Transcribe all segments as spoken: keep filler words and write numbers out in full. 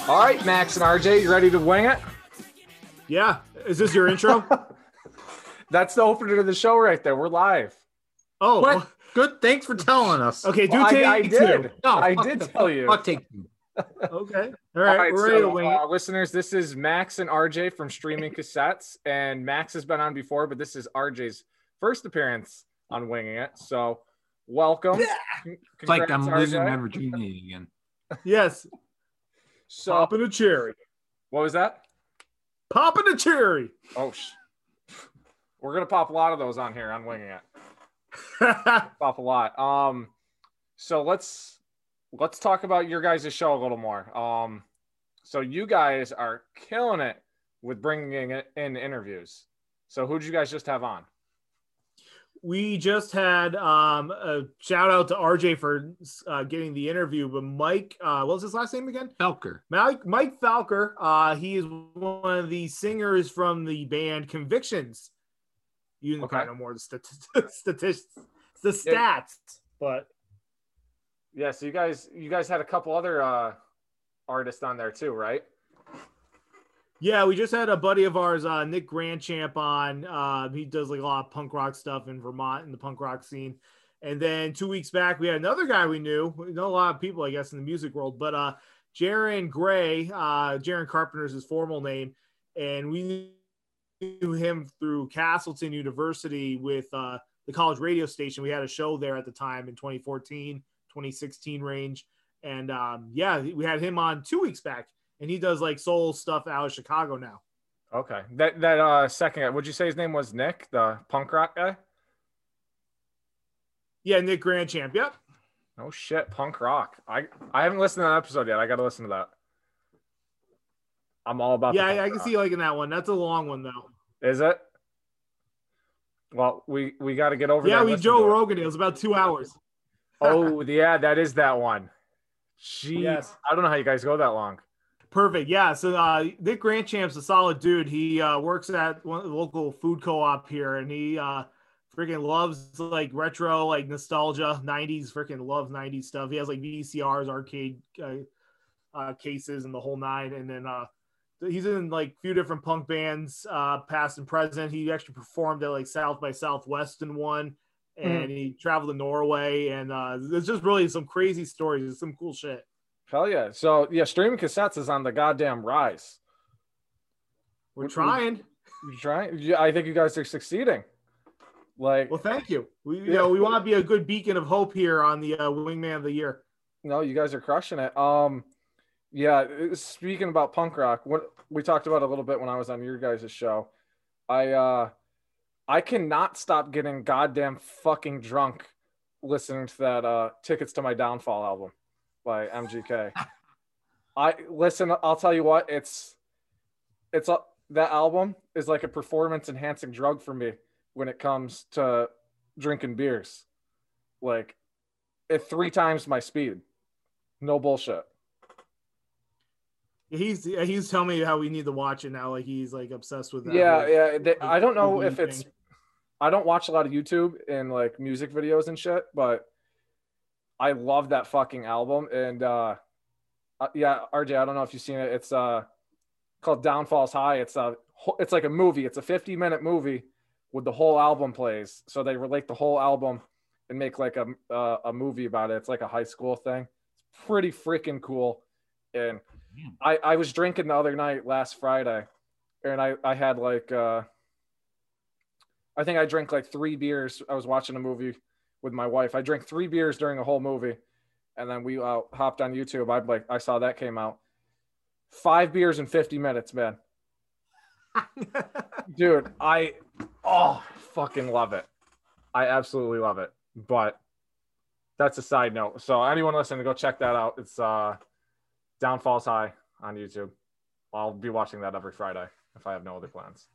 All right, Max and R J, you ready to wing it? Yeah. Is this your intro? That's the opener to the show right there. We're live. Oh, What? well, Good. Thanks for telling us. okay. Do Well, take I, I two. did. No, I fuck did the- tell you. Fuck take two. Okay. All All right. right, We're ready so, to wing it. uh, listeners, this is Max and R J from Streaming Cassettes, and Max has been on before, but this is R J's first appearance on Winging It. So, welcome. Con- It's like I'm congrats, losing R J. my virginity again. Yes. So, Popping a cherry. what was that? Popping a cherry. Oh, sh- we're gonna pop a lot of those on here on Winging It. Pop a lot. Um, so let's let's talk about your guys' show a little more. Um, so you guys are killing it with bringing in, in interviews. So who did you guys just have on? We just had um, a shout out to R J for uh, getting the interview, but Mike, uh, what was his last name again? Felker. Mike Mike Falker. Uh, he is one of the singers from the band Convictions. You Okay. probably know more of the stat- statistics, the stats, Yeah. but Yeah, so you guys you guys had a couple other uh, artists on there too, right? yeah, we just had a buddy of ours, uh, Nick Grandchamp, on. Uh, he does like a lot of punk rock stuff in Vermont in the punk rock scene. And then two weeks back, we had another guy we knew. We know a lot of people, I guess, in the music world, but uh, Jaron Gray, uh, Jaron Carpenter is his formal name, and we knew him through Castleton University with uh, the college radio station. We had a show there at the time in twenty fourteen, twenty sixteen range. And um, yeah, we had him on two weeks back, and he does like soul stuff out of Chicago now. Okay. That that uh second guy, would you say his name was Nick, the punk rock guy? Yeah, Nick Grandchamp. Yep. Oh shit, punk rock. I I haven't listened to that episode yet. I got to listen to that. I'm all about. Yeah, the I, punk I can rock. see you liking that one. That's a long one though. Is it? Well, we we got to get over. Yeah, there and we listen Joe to it. Rogan. It was about two hours. Oh, yeah, that is that one. Jeez, Yes. I don't know how you guys go that long. Perfect. Yeah. So uh, Nick Grandchamp's a solid dude. He uh, works at one of the local food co-op here, and he uh, freaking loves like retro, like nostalgia, nineties. Freaking loves nineties stuff. He has like V C Rs, arcade uh, uh, cases, and the whole nine. And then uh, he's in like a few different punk bands, uh, past and present. He actually performed at like South by Southwest in one, and he traveled to Norway. And uh, there's just really some crazy stories. It's some cool shit. Hell yeah! So yeah, Streaming Cassettes is on the goddamn rise. We're We- trying. You trying? Yeah, I think you guys are succeeding. Like, Well, thank you. We, you Yeah. know, we want to be a good beacon of hope here on the uh, Wingman of the Year. no, you guys are crushing it. Um, yeah. Speaking about punk rock, what we talked about a little bit when I was on your guys' show, I uh, I cannot stop getting goddamn fucking drunk listening to that uh, "Tickets to My Downfall" album by M G K. I listen. I'll tell you what. It's it's a, that album is like a performance enhancing drug for me when it comes to drinking beers. Like, at three times my speed. No bullshit. He's he's telling me how we need to watch it now. Like he's like obsessed with that. Yeah, whole- yeah. They, I don't know the if it's. thing. I don't watch a lot of YouTube and like music videos and shit, but I love that fucking album. And uh, uh, yeah, R J, I don't know if you've seen it. It's uh called Downfalls High. It's a it's like a movie. It's a fifty minute movie with the whole album plays. So they relate the whole album and make like a uh, a movie about it. It's like a high school thing. It's pretty freaking cool. And I I was drinking the other night last Friday, and I I had like uh I think I drank like three beers. I was watching a movie with my wife. I drank three beers during a whole movie, and then we uh, hopped on YouTube. I like I saw that came out. Five beers in fifty minutes, man. Dude, I oh fucking love it. I absolutely love it. But that's a side note. So anyone listening, go check that out. It's uh Downfalls High on YouTube. I'll be watching that every Friday if I have no other plans.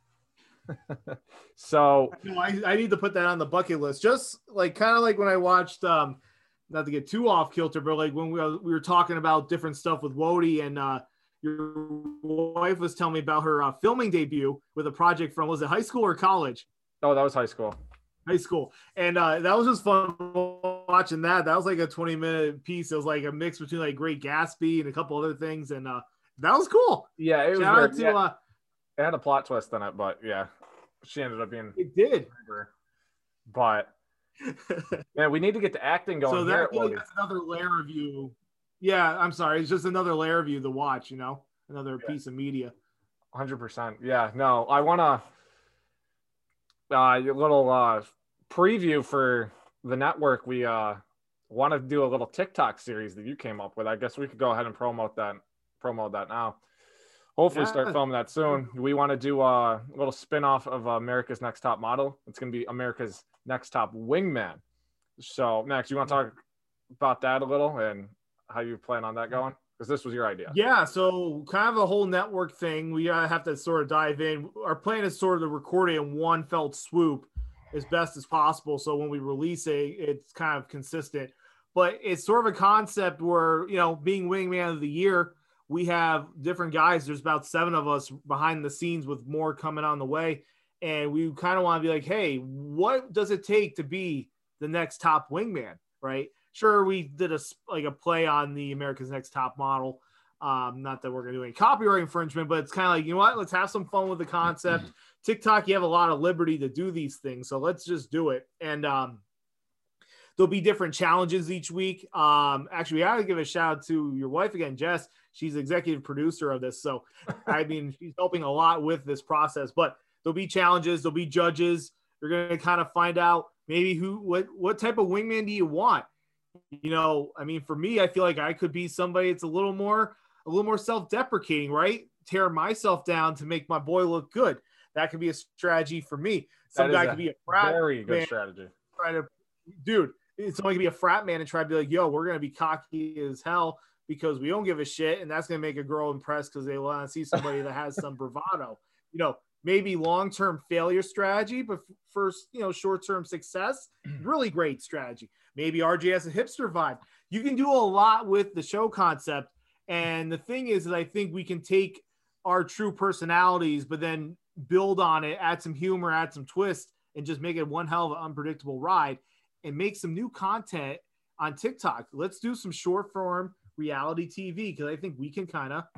So No, I, I need to put that on the bucket list. Just like kind of like when I watched, um, not to get too off kilter, but like when we were, we were talking about different stuff with Wody, and uh, your wife was telling me about her uh, filming debut with a project from, was it high school or college? oh, that was high school. High school. And uh, that was just fun watching that. That was like a twenty minute piece. It was like a mix between like Great Gatsby and a couple other things. And uh, That was cool. Yeah, it was Shout very, out to yeah, uh, it had a plot twist in it, but yeah, she ended up being. it did. But man, we need to get the acting going So here. that, at I feel like Woody. that's another layer of you. Yeah, I'm sorry. It's just another layer of you to watch. You know, another Yeah. piece of media. one hundred percent. Yeah, no, I want to uh, a little uh, preview for the network. We uh, want to do a little TikTok series that you came up with. I guess we could go ahead and promote that. Promote that now. Hopefully, Yeah. start filming that soon. We want to do uh, a little spin-off of America's Next Top Model. It's going to be America's Next Top Wingman. So, Max, you want to talk about that a little and how you plan on that going? Because this was your idea. Yeah, so kind of a whole network thing. We uh, have to sort of dive in. Our plan is sort of to record it in one felt swoop as best as possible. So when we release it, it's kind of consistent. But it's sort of a concept where, you know, being Wingman of the Year, we have different guys. There's about seven of us behind the scenes with more coming on the way. And we kind of want to be like, hey, what does it take to be the next top wingman, right? Sure, we did a like a play on the America's Next Top Model. Um, not that we're going to do any copyright infringement, but it's kind of like, you know what? Let's have some fun with the concept. TikTok, you have a lot of liberty to do these things. So let's just do it. And um, there'll be different challenges each week. Um, actually, we got to give a shout out to your wife again, Jess. She's executive producer of this. So, I mean, she's helping a lot with this process. But there'll be challenges. There'll be judges. You're going to kind of find out maybe who, what, what type of wingman do you want? You know, I mean, for me, I feel like I could be somebody that's a little more, a little more self-deprecating, right? Tear myself down to make my boy look good. That could be a strategy for me. Some That is guy a could be a frat very good man, strategy. try to, dude. Somebody could be a frat man and try to be like, yo, we're gonna be cocky as hell because we don't give a shit, and that's gonna make a girl impressed because they want to see somebody that has some bravado. You know, maybe long-term failure strategy, but first, you know, short-term success, really great strategy. Maybe R J has a hipster vibe. You can do a lot with the show concept. And the thing is that I think we can take our true personalities, but then build on it, add some humor, add some twist, and just make it one hell of an unpredictable ride and make some new content on TikTok. Let's do some short form reality T V because I think we can kind of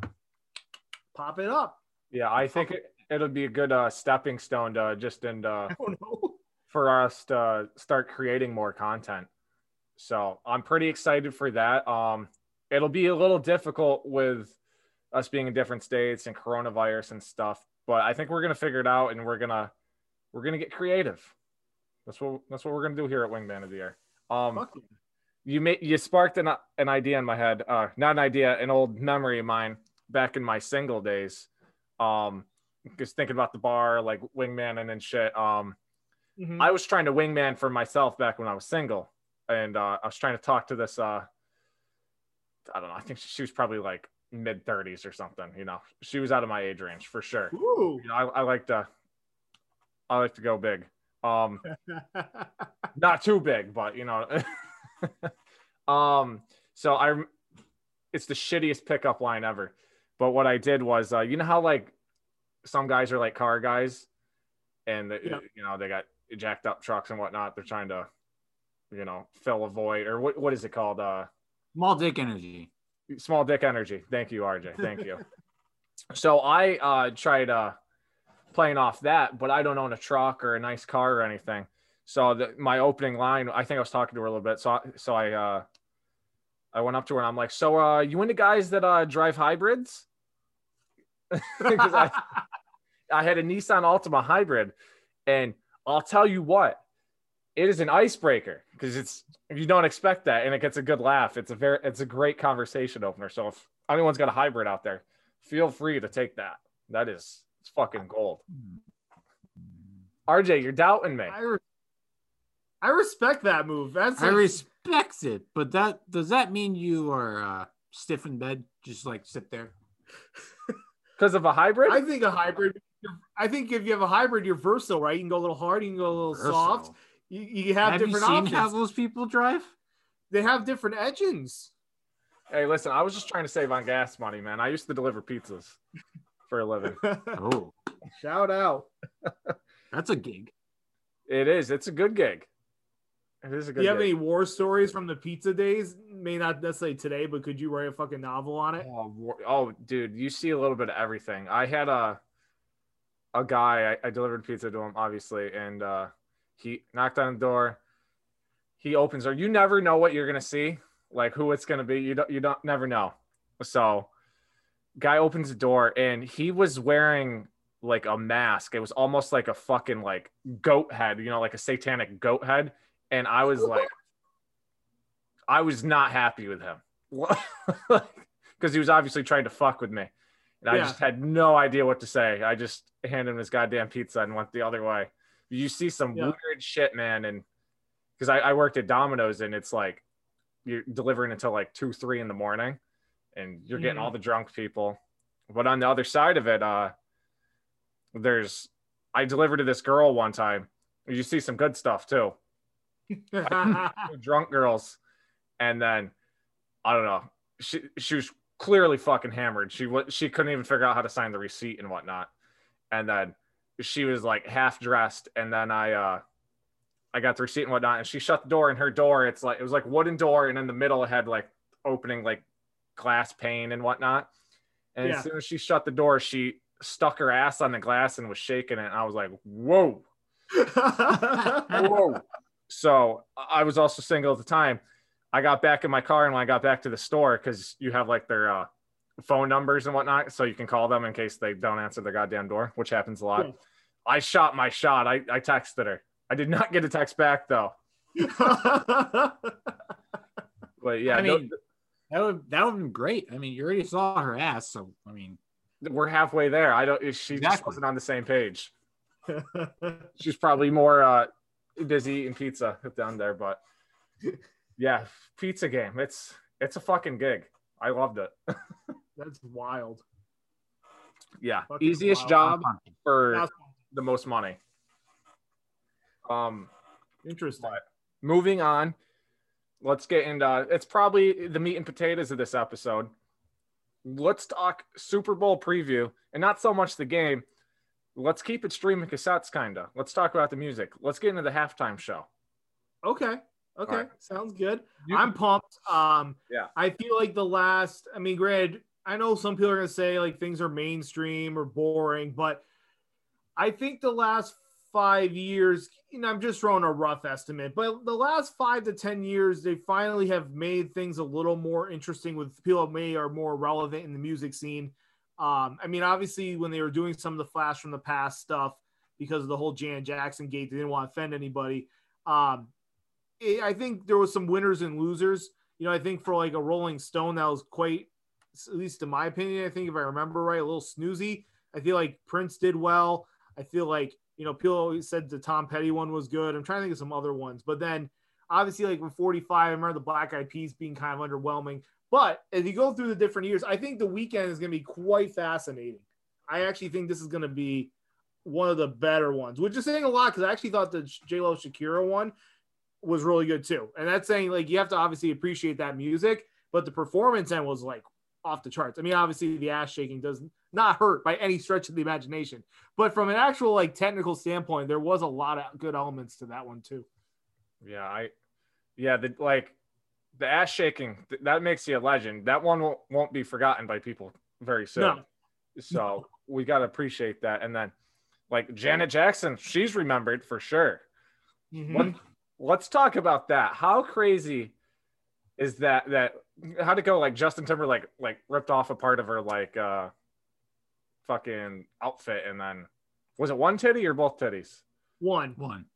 pop it up. Yeah, I think it, it'll be a good uh, stepping stone to just and uh, I don't know. for us to start creating more content. So I'm pretty excited for that. Um, it'll be a little difficult with us being in different states and coronavirus and stuff, but I think we're gonna figure it out and we're gonna we're gonna get creative. That's what that's what we're gonna do here at Wingman of the Year. Um, Fuck yeah. you made you sparked an an idea in my head. Uh, not an idea, an old memory of mine back in my single days. Um, just thinking about the bar, like wingman and shit. Um, Mhm. I was trying to wingman for myself back when I was single, and uh, I was trying to talk to this. Uh, I don't know. I think she was probably like mid thirties or something. You know, she was out of my age range for sure. Ooh. You know, I, I like to, I like to go big. Um, not too big, but you know. um. So I, it's the shittiest pickup line ever. But what I did was, uh, you know how like some guys are like car guys, and the, Yeah. you know they got jacked up trucks and whatnot. They're trying to, you know, fill a void, or what what is it called? Uh, Small dick energy. small dick energy. Thank you, R J. Thank you. So I uh, tried uh, playing off that, but I don't own a truck or a nice car or anything. So the, my opening line, I think I was talking to her a little bit. So I, so I uh, I went up to her and I'm like, so uh, you into guys that uh, drive hybrids? Because I, I had a Nissan Altima hybrid, and I'll tell you what, it is an icebreaker because it's you don't expect that, and it gets a good laugh. It's a very it's a great conversation opener. So if anyone's got a hybrid out there, feel free to take that. That is it's fucking gold. R J, you're doubting me. I, re- I respect that move. That's I like, respect it, but that does that mean you are uh, stiff in bed, just like sit there? Because of a hybrid? I think a hybrid. I think if you have a hybrid, you're versatile, right? You can go a little hard, you can go a little soft. Versatile. You, you have, Have you different seen options. how those people drive? They have different engines. Hey, listen, I was just trying to save on gas money, man. I used to deliver pizzas for a living. Oh, Shout out. that's a gig. It is. It's a good gig. It is a good Do you have gig. any war stories from the pizza days? may not necessarily today, but could you write a fucking novel on it? Oh, oh, dude, you see a little bit of everything. I had a a guy, I, I delivered pizza to him, obviously, and uh, he knocked on the door. He opens her. You never know what you're gonna see, like who it's gonna be. You don't, you don't never know. So, guy opens the door, and he was wearing like a mask. It was almost like a fucking like goat head, you know, like a satanic goat head. And I was like, I was not happy with him because he was obviously trying to fuck with me. And I Yeah. just had no idea what to say. I just handed him his goddamn pizza and went the other way. You see some Yeah. weird shit, man. And because I, I worked at Domino's, and it's like you're delivering until like two, three in the morning, and you're getting Mhm. all the drunk people. But on the other side of it, uh, there's I delivered to this girl one time. You see some good stuff too. Drunk girls, and then I don't know. She she was clearly fucking hammered. She was she couldn't even figure out how to sign the receipt and whatnot. And then she was like half dressed, and then I uh I got the receipt and whatnot, and she shut the door. And her door, it's like it was like wooden door, and in the middle it had like opening like glass pane and whatnot. And Yeah. as soon as she shut the door, she stuck her ass on the glass and was shaking it. And I was like, whoa. Whoa. So I was also single at the time. I got back in my car, and when I got back to the store, because you have like their uh, phone numbers and whatnot, so you can call them in case they don't answer the goddamn door, which happens a lot. Yeah. I shot my shot. I, I texted her. I did not get a text back though. But yeah, I no- mean, that would that would have been great. I mean, you already saw her ass, so I mean, we're halfway there. I don't. She just Exactly. wasn't on the same page. She's probably more uh, busy eating pizza down there, but yeah, pizza game. It's it's a fucking gig. I loved it. That's wild. Yeah, Fucking easiest wild. job for That's the most money. Um, interesting. but moving on, let's get into. It's probably the meat and potatoes of this episode. Let's talk Super Bowl preview, and not so much the game. Let's keep it streaming cassettes, kinda. Let's talk about the music. Let's get into the halftime show. Okay. Okay. Alright. Sounds good. You- I'm pumped. Um, Yeah. I feel like the last, I mean, granted, I know some people are going to say like things are mainstream or boring, but I think the last five years, you know, I'm just throwing a rough estimate, but the last five to ten years, they finally have made things a little more interesting with people that may are more relevant in the music scene. Um, I mean, obviously, when they were doing some of the Flash from the Past stuff because of the whole Janet Jackson gate, they didn't want to offend anybody. Um, it, I think there was some winners and losers. You know, I think for like a Rolling Stone, that was quite, at least in my opinion, I think if I remember right, a little snoozy. I feel like Prince did well. I feel like, you know, people always said the Tom Petty one was good. I'm trying to think of some other ones. But then, obviously, like with forty-five, I remember the Black Eyed Peas being kind of underwhelming. But as you go through the different years, I think the weekend is going to be quite fascinating. I actually think this is going to be one of the better ones, which is saying a lot because I actually thought the J-Lo Shakira one was really good too. And that's saying like you have to obviously appreciate that music, but the performance end was like off the charts. I mean, obviously the ass shaking does not hurt by any stretch of the imagination, but from an actual like technical standpoint, there was a lot of good elements to that one too. Yeah, I, yeah, the like the ass shaking th- that makes you a legend. That one won't, won't be forgotten by people very soon. No. So we got to appreciate that. And then like Janet Jackson, she's remembered for sure. Mhm. What, let's talk about that. How crazy is that? That how'd it go? Like Justin Timberlake like ripped off a part of her like uh fucking outfit, and then was it one titty or both titties? One. one.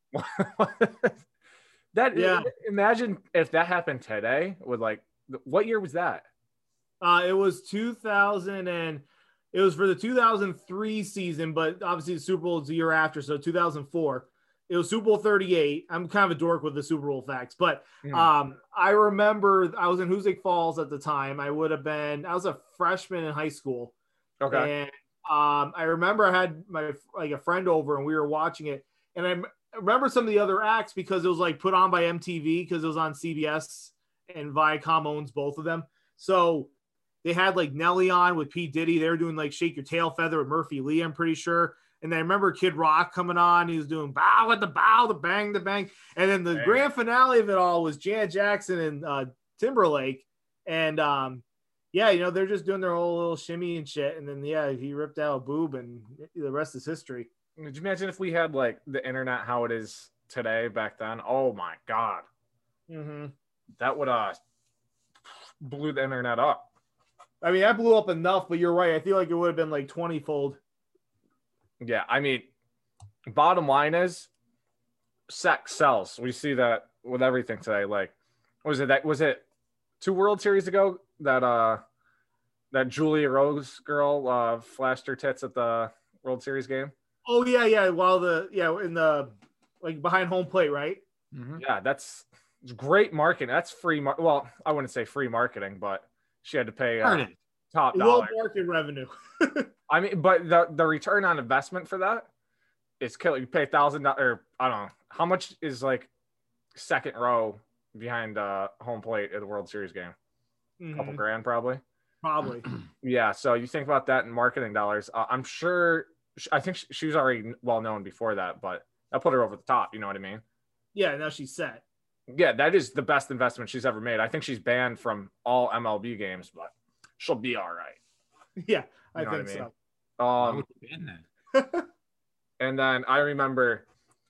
That Yeah. imagine if that happened today with like what year was that? Uh, it was two thousand and it was for the two thousand three season, but obviously the Super Bowl is the year after, so two thousand four. It was Super Bowl thirty-eight. I'm kind of a dork with the Super Bowl facts, but Hmm. um, I remember I was in Hoosick Falls at the time. I would have been I was a freshman in high school, Okay. and um, I remember I had my like a friend over and we were watching it, and I I remember some of the other acts because it was like put on by M T V because it was on C B S and Viacom owns both of them. So they had like Nelly on with P. Diddy. They were doing like Shake Your Tail Feather with Murphy Lee, I'm pretty sure. And I remember Kid Rock coming on. He was doing bow at the bow, the bang, the bang. And then the Dang. grand finale of it all was Janet Jackson and uh, Timberlake. And um, yeah, you know, they're just doing their whole little shimmy and shit. And then, yeah, he ripped out a boob and the rest is history. Could you imagine if we had like the internet how it is today back then? Oh my God. Mm-hmm. That would uh blew the internet up. I mean, that blew up enough, but you're right. I feel like it would have been like twenty fold. Yeah. I mean, bottom line is sex sells. We see that with everything today. Like, was it that, was it two World Series ago that, uh, that Julia Rose girl uh, flashed her tits at the World Series game? Oh yeah, yeah. While the yeah in the like behind home plate, right? Mm-hmm. Yeah, that's great marketing. That's free. Mar- well, I wouldn't say free marketing, but she had to pay uh, top Well, dollar. market revenue. I mean, but the the return on investment for that is killer. You pay a thousand dollars. I don't know how much is like second row behind uh, home plate at the World Series game. Mm-hmm. A couple grand probably. Probably. Yeah. So you think about that in marketing dollars. Uh, I'm sure. I think she was already well known before that, but that put her over the top. You know what I mean? Yeah. Now she's set. Yeah, that is the best investment she's ever made. I think she's banned from all M L B games, but she'll be all right. Yeah, I You know think what I mean? so. Um, That? and then I remember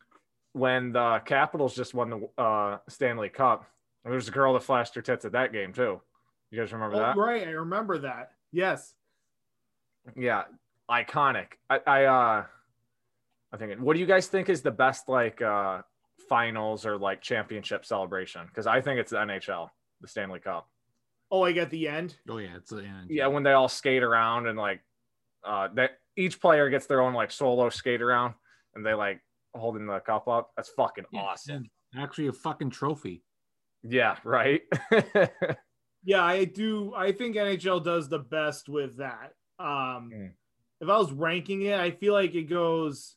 when the Capitals just won the uh, Stanley Cup. There was a girl that flashed her tits at that game too. You guys remember Oh, that? right. I remember that. Yes. Yeah, iconic. I, I, uh, I think. What do you guys think is the best like uh, finals or like championship celebration? Because I think it's the N H L, the Stanley Cup. Oh, like at the end. Oh yeah, it's a, yeah, Yeah, when they all skate around and like uh that each player gets their own like solo skate around and they like holding the cup up. That's fucking yeah, awesome. yeah. Actually, a fucking trophy. Yeah, right. Yeah, I do. I think N H L does the best with that. Um, Mm. If I was ranking it, I feel like it goes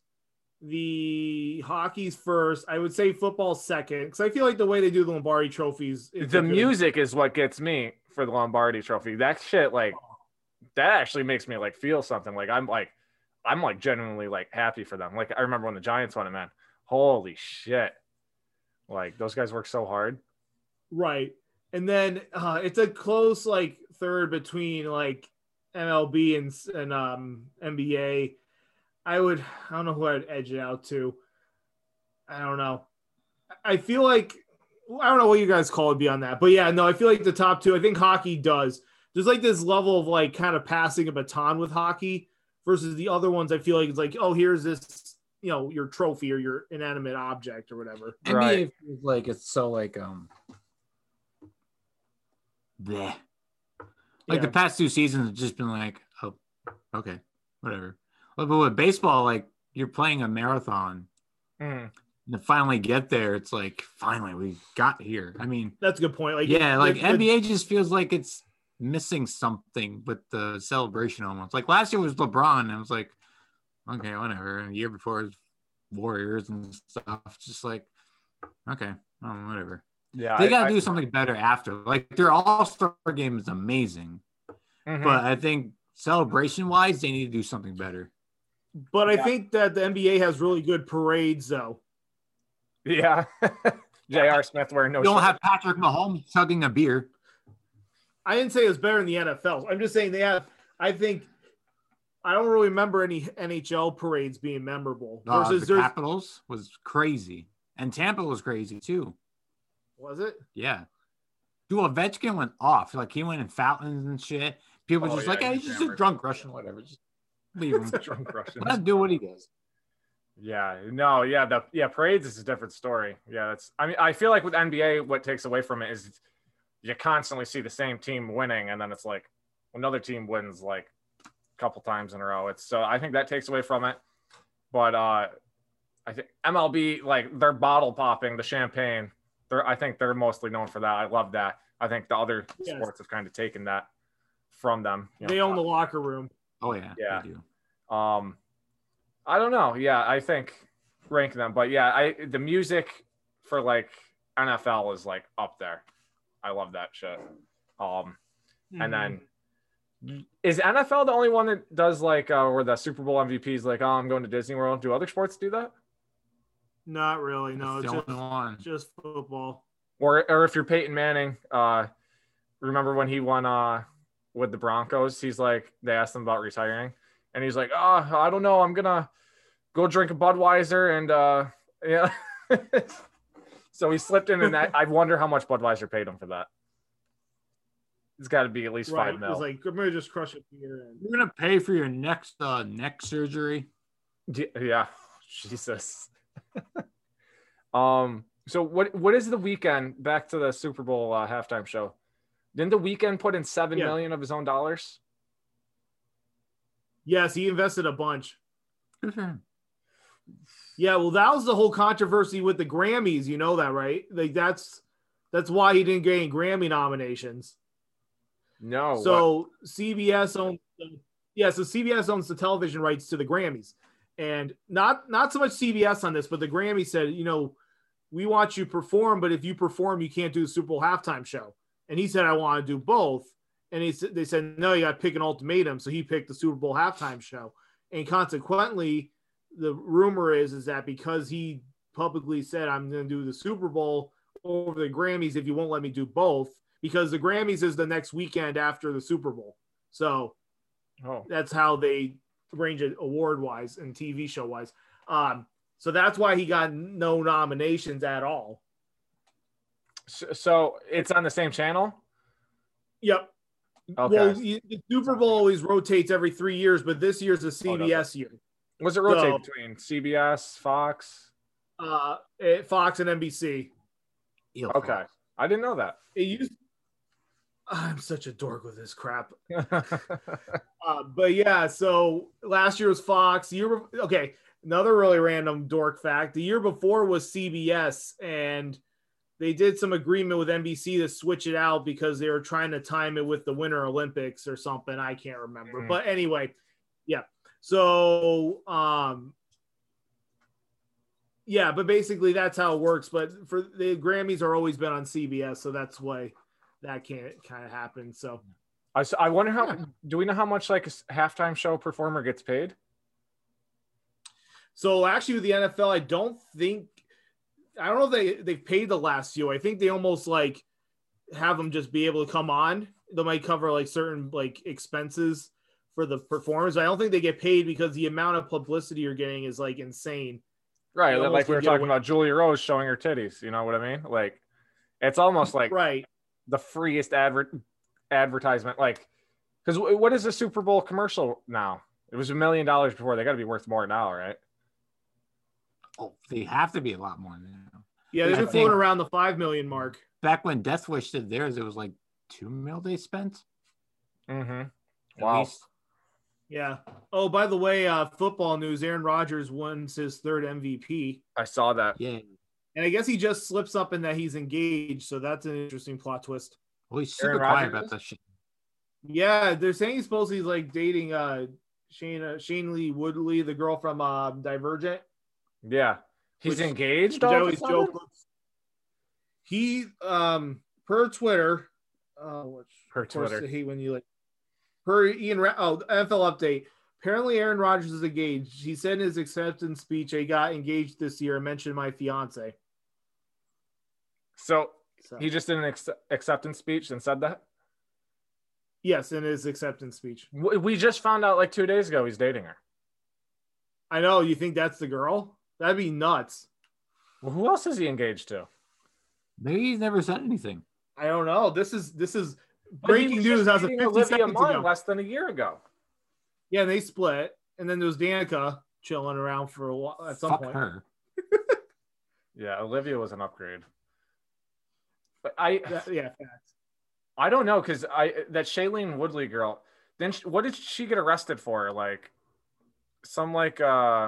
the hockey's first. I would say football second because I feel like the way they do the Lombardi trophies. Is The good. music is what gets me for the Lombardi Trophy. That shit, like, that actually makes me like feel something. Like I'm like, I'm like genuinely like happy for them. Like I remember when the Giants won it, man. Holy shit! Like those guys work so hard. Right. And then uh, it's a close like third between like M L B and and um, N B A. I would I don't know who I'd edge it out to. I don't know. I feel like I don't know what you guys call it beyond that, but yeah, no, I feel like the top two. I think hockey does. There's like this level of like kind of passing a baton with hockey versus the other ones. I feel like it's like, oh, here's this, you know, your trophy or your inanimate object or whatever. N B A Right. feels like it's so like um, bleh. Like Yeah. the past two seasons have just been like, oh, okay, whatever. But with baseball, like you're playing a marathon, Mm. and to finally get there, it's like finally we got here. I mean, That's a good point. Like yeah, like the- N B A just feels like it's missing something with the celebration almost. Like last year was LeBron, and I was like, okay, whatever. And the year before it was Warriors and stuff. Just like, okay, oh, whatever. Yeah, They I- gotta I- do something better after. Like their All-Star game is amazing, Mhm. but I think celebration wise, they need to do something better. But I Yeah. think that the N B A has really good parades, though. yeah. J R. Smith wearing no. You don't shirt. have Patrick Mahomes chugging a beer. I didn't say it was better in the N F L. I'm just saying they have. I think I don't really remember any N H L parades being memorable. Uh, Versus the there's Capitals was crazy, and Tampa was crazy too. was it? Yeah, dude, Ovechkin went off. Like he went in fountains and shit. People were Oh, just yeah, like, "Hey, he's he's just a hammered. drunk Russian, whatever." Just leave him. Drunk Russians. Let him do what he does. Yeah, no, yeah, the yeah parades is a different story. Yeah, that's. I mean, I feel like with N B A, what takes away from it is you constantly see the same team winning, and then it's like another team wins like a couple times in a row. It's so I think that takes away from it. But uh, I think M L B, like they're bottle popping the champagne. They're I think they're mostly known for that. I love that. I think the other Yes. sports have kind of taken that from them. you know. They own the locker room. Oh yeah, Yeah. they do. Um, I don't know. Yeah, I think rank them, but yeah, I the music for like N F L is like up there. I love that shit. Um, and then is N F L the only one that does like uh, where the Super Bowl M V P is like, oh, I'm going to Disney World? Do other sports do that? Not really. No, That's it's the just, only one. just football. Or or if you're Peyton Manning, uh, remember when he won uh with the Broncos? He's like, they asked him about retiring, and he's like, oh, I don't know, I'm gonna go drink a Budweiser, and uh, yeah. So he slipped in, and that I wonder how much Budweiser paid him for that. It's got to be at least right. five mil. It's like, I'm gonna just crush it here. And... You're gonna pay for your next uh, neck surgery. Yeah, Jesus. um. So what? What is the Weeknd? Back to the Super Bowl uh, halftime show. Didn't the Weeknd put in seven yeah. million of his own dollars? Yes, he invested a bunch. Good for him. Yeah, well, that was the whole controversy with the Grammys. You know that, right? Like that's that's why he didn't get any Grammy nominations. No. So what? C B S owns, yeah. So C B S owns the television rights to the Grammys, and not not so much C B S on this, but the Grammys said, you know, we want you to perform, but if you perform, you can't do the Super Bowl halftime show. And he said, I want to do both. And he, they said, no, you got to pick an ultimatum. So he picked the Super Bowl halftime show, and consequently, the rumor is is that because he publicly said, I'm going to do the Super Bowl over the Grammys if you won't let me do both, because the Grammys is the next weekend after the Super Bowl. So oh. that's how they arrange it award-wise and T V show-wise. Um, so that's why he got no nominations at all. So, so it's on the same channel? Yep. Okay. Well, the Super Bowl always rotates every three years, but this year's a C B S oh, year. Was it rotate so, between C B S, Fox? Uh, Fox and N B C. Okay. I didn't know that. It used. I'm such a dork with this crap. uh, but yeah, so last year was Fox. The year okay, another really random dork fact. The year before was C B S, and they did some agreement with N B C to switch it out because they were trying to time it with the Winter Olympics or something. I can't remember. Mm-hmm. But anyway, yeah. So, um, yeah, but basically that's how it works. But for the Grammys are always been on C B S, so that's why that can't kind of happen. So, I I wonder how. Yeah. Do we know how much like a halftime show performer gets paid? So actually, with the N F L, I don't think I don't know if they they've paid the last few. I think they almost like have them just be able to come on. They might cover like certain like expenses for the performers. I don't think they get paid because the amount of publicity you're getting is like insane. Right. Like we were talking away. about Julia Rose showing her titties. You know what I mean? Like it's almost like right. the freest advert advertisement. Like, because what is a Super Bowl commercial now? It was a million dollars before. They got to be worth more now, right? Oh, they have to be a lot more now. Yeah, they're floating around the five million mark. Back when Death Wish did theirs, it was like two mil they spent. Mm-hmm. At Wow. least. Yeah. Oh, by the way, uh, football news: Aaron Rodgers wins his third M V P. I saw that. Yeah. And I guess he just slips up in that he's engaged, so that's an interesting plot twist. Well, he's super quiet about that shit. Yeah, they're saying he's supposed to be like dating uh Shane uh, Shane Lee Woodley, the girl from uh, Divergent. Yeah, he's which, engaged. Which all I always joke. He um per Twitter, uh, which per Twitter. I hate when you like per Ian. Oh, N F L update. Apparently, Aaron Rodgers is engaged. He said in his acceptance speech, "I got engaged this year." and mentioned my fiance. So, so he just did an ex- acceptance speech and said that. Yes, in his acceptance speech. We just found out like two days ago he's dating her. I know. You think that's the girl? That'd be nuts. Well, who else is he engaged to? Maybe he's never said anything. I don't know. This is this is breaking news as of fifty Olivia seconds Munn ago. Less than a year ago. Yeah, and they split, and then there was Danica chilling around for a while at some Fuck point. her. Yeah, Olivia was an upgrade. But I, that, yeah, facts. I don't know because I that Shailene Woodley girl. Then she, what did she get arrested for? Like some like uh.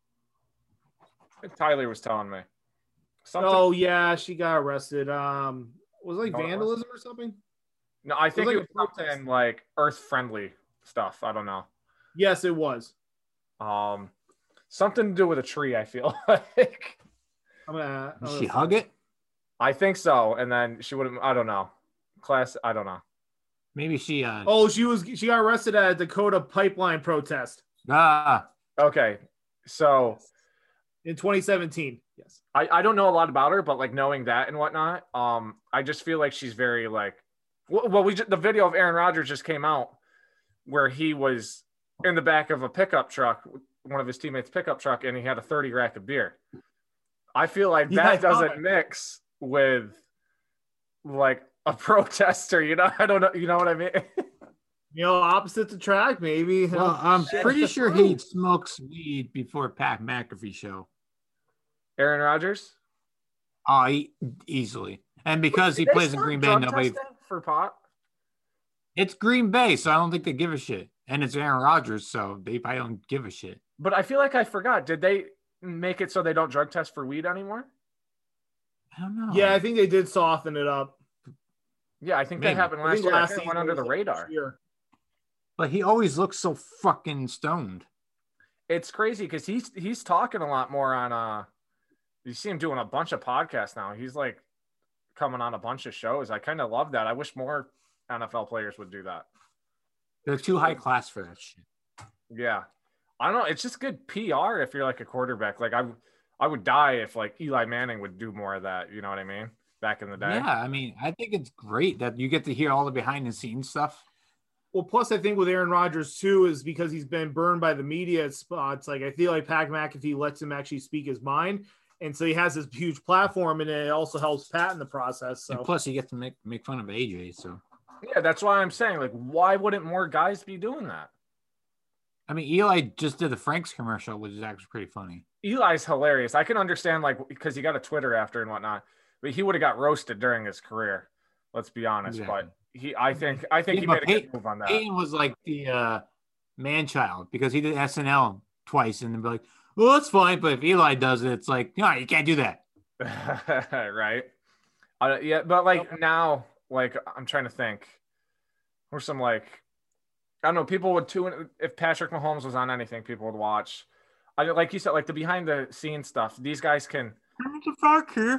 Tyler was telling me. Something. Oh yeah, she got arrested. Um, was it like no, vandalism or something? No, I think it was, like it was something like earth-friendly stuff. I don't know. Yes, it was. Um, something to do with a tree. I feel like. I'm gonna. I'm Did gonna she hug it? I think so, and then she would have. I don't know. Class. I don't know. Maybe she. Uh... Oh, she was. She got arrested at a Dakota pipeline protest. Ah. Okay, so. In twenty seventeen, yes. I, I don't know a lot about her, but like knowing that and whatnot, um, I just feel like she's very like Well, well we just, the video of Aaron Rodgers just came out where he was in the back of a pickup truck, one of his teammates' pickup truck, and he had a thirty rack of beer. I feel like Yeah, I that saw doesn't it. mix with like a protester, you know? I don't know. You know what I mean? You know, opposites attract, maybe. you know. Well, I'm Shit, pretty that's sure true. he smokes weed before Pat McAfee show. Aaron Rodgers? Oh, he, easily. And because he Did they plays in start Green Bay, drug nobody. testing for pot? It's Green Bay, so I don't think they give a shit. And it's Aaron Rodgers, so they probably don't give a shit. But I feel like I forgot. Did they make it so they don't drug test for weed anymore? I don't know. Yeah, I think they did soften it up. Yeah, I think Maybe. that happened I last think year. last I think it season went under was the like radar. this year. But he always looks so fucking stoned. It's crazy because he's he's talking a lot more on uh you see him doing a bunch of podcasts now. He's like coming on a bunch of shows. I kind of love that. I wish more N F L players would do that. They're too high class for that shit. Yeah. I don't know. It's just good P R if you're like a quarterback. Like I I would die if like Eli Manning would do more of that. You know what I mean? Back in the day. Yeah, I mean, I think it's great that you get to hear all the behind the scenes stuff. Well, plus I think with Aaron Rodgers too is because he's been burned by the media spots. Like I feel like Pat McAfee lets him actually speak his mind, and so he has this huge platform, and it also helps Pat in the process. So And plus, you get to make make fun of A J. So, Yeah, that's why I'm saying, like, why wouldn't more guys be doing that? I mean, Eli just did the Frank's commercial, which is actually pretty funny. Eli's hilarious. I can understand, like, because he got a Twitter after and whatnot, but he would have got roasted during his career. Let's be honest. Exactly. But he, I think, I think Yeah, he but made a Pey- good move on that. Peyton was like the uh, man child because he did S N L twice, and then be like, "Well, that's fine." But if Eli does it, it's like, no, you can't do that. Right. Uh, yeah, but like now, like I'm trying to think, or some like, I don't know, people would tune if Patrick Mahomes was on anything, people would watch. I like you said, like the behind the scenes stuff. These guys can, What the fuck here?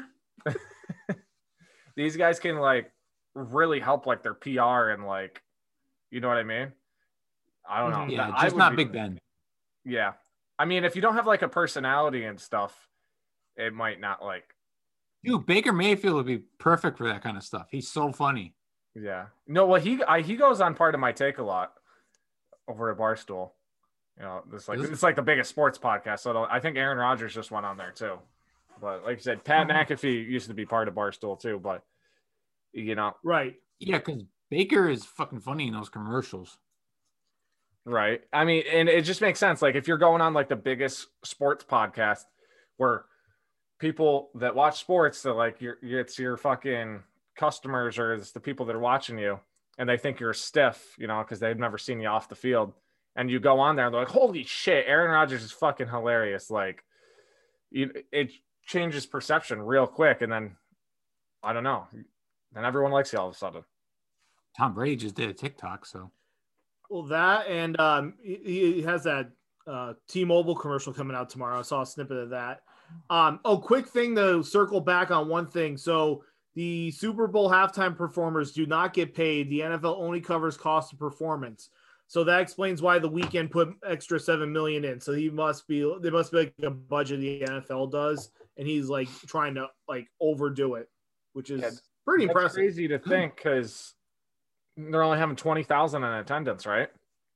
these guys can like really help like their P R and like, you know what I mean? I don't know. Yeah, I just would not be- Big Ben. Yeah, I mean, if you don't have like a personality and stuff, it might not like. Dude, Baker Mayfield would be perfect for that kind of stuff. He's so funny. Yeah. No, well, he I, he goes on Part of My Take a lot over at Barstool. You know, this like Is it? it's like the biggest sports podcast. So it'll- I think Aaron Rodgers just went on there too. But like you said, Pat McAfee used to be part of Barstool too. But you know, right. Yeah, because Baker is fucking funny in those commercials. right? I mean, and it just makes sense. Like if you're going on like the biggest sports podcast where people that watch sports, that like you're it's your fucking customers or it's the people that are watching you, and they think you're stiff, you know, because they've never seen you off the field. And you go on there and they're like, holy shit, Aaron Rodgers is fucking hilarious. Like, you, it changes perception real quick. And then, I don't know, then everyone likes you all of a sudden. Tom Brady just did a TikTok, so. Well, that and um, he, he has that uh, T-Mobile commercial coming out tomorrow. I saw a snippet of that. Um, oh, quick thing to circle back on one thing. So the Super Bowl halftime performers do not get paid. The N F L only covers cost of performance. So that explains why the weekend put extra seven million in. So he must be, there must be like a budget the N F L does, and he's like trying to like overdo it, which is Yeah, pretty That's impressive. crazy to think because they're only having twenty thousand in attendance, right?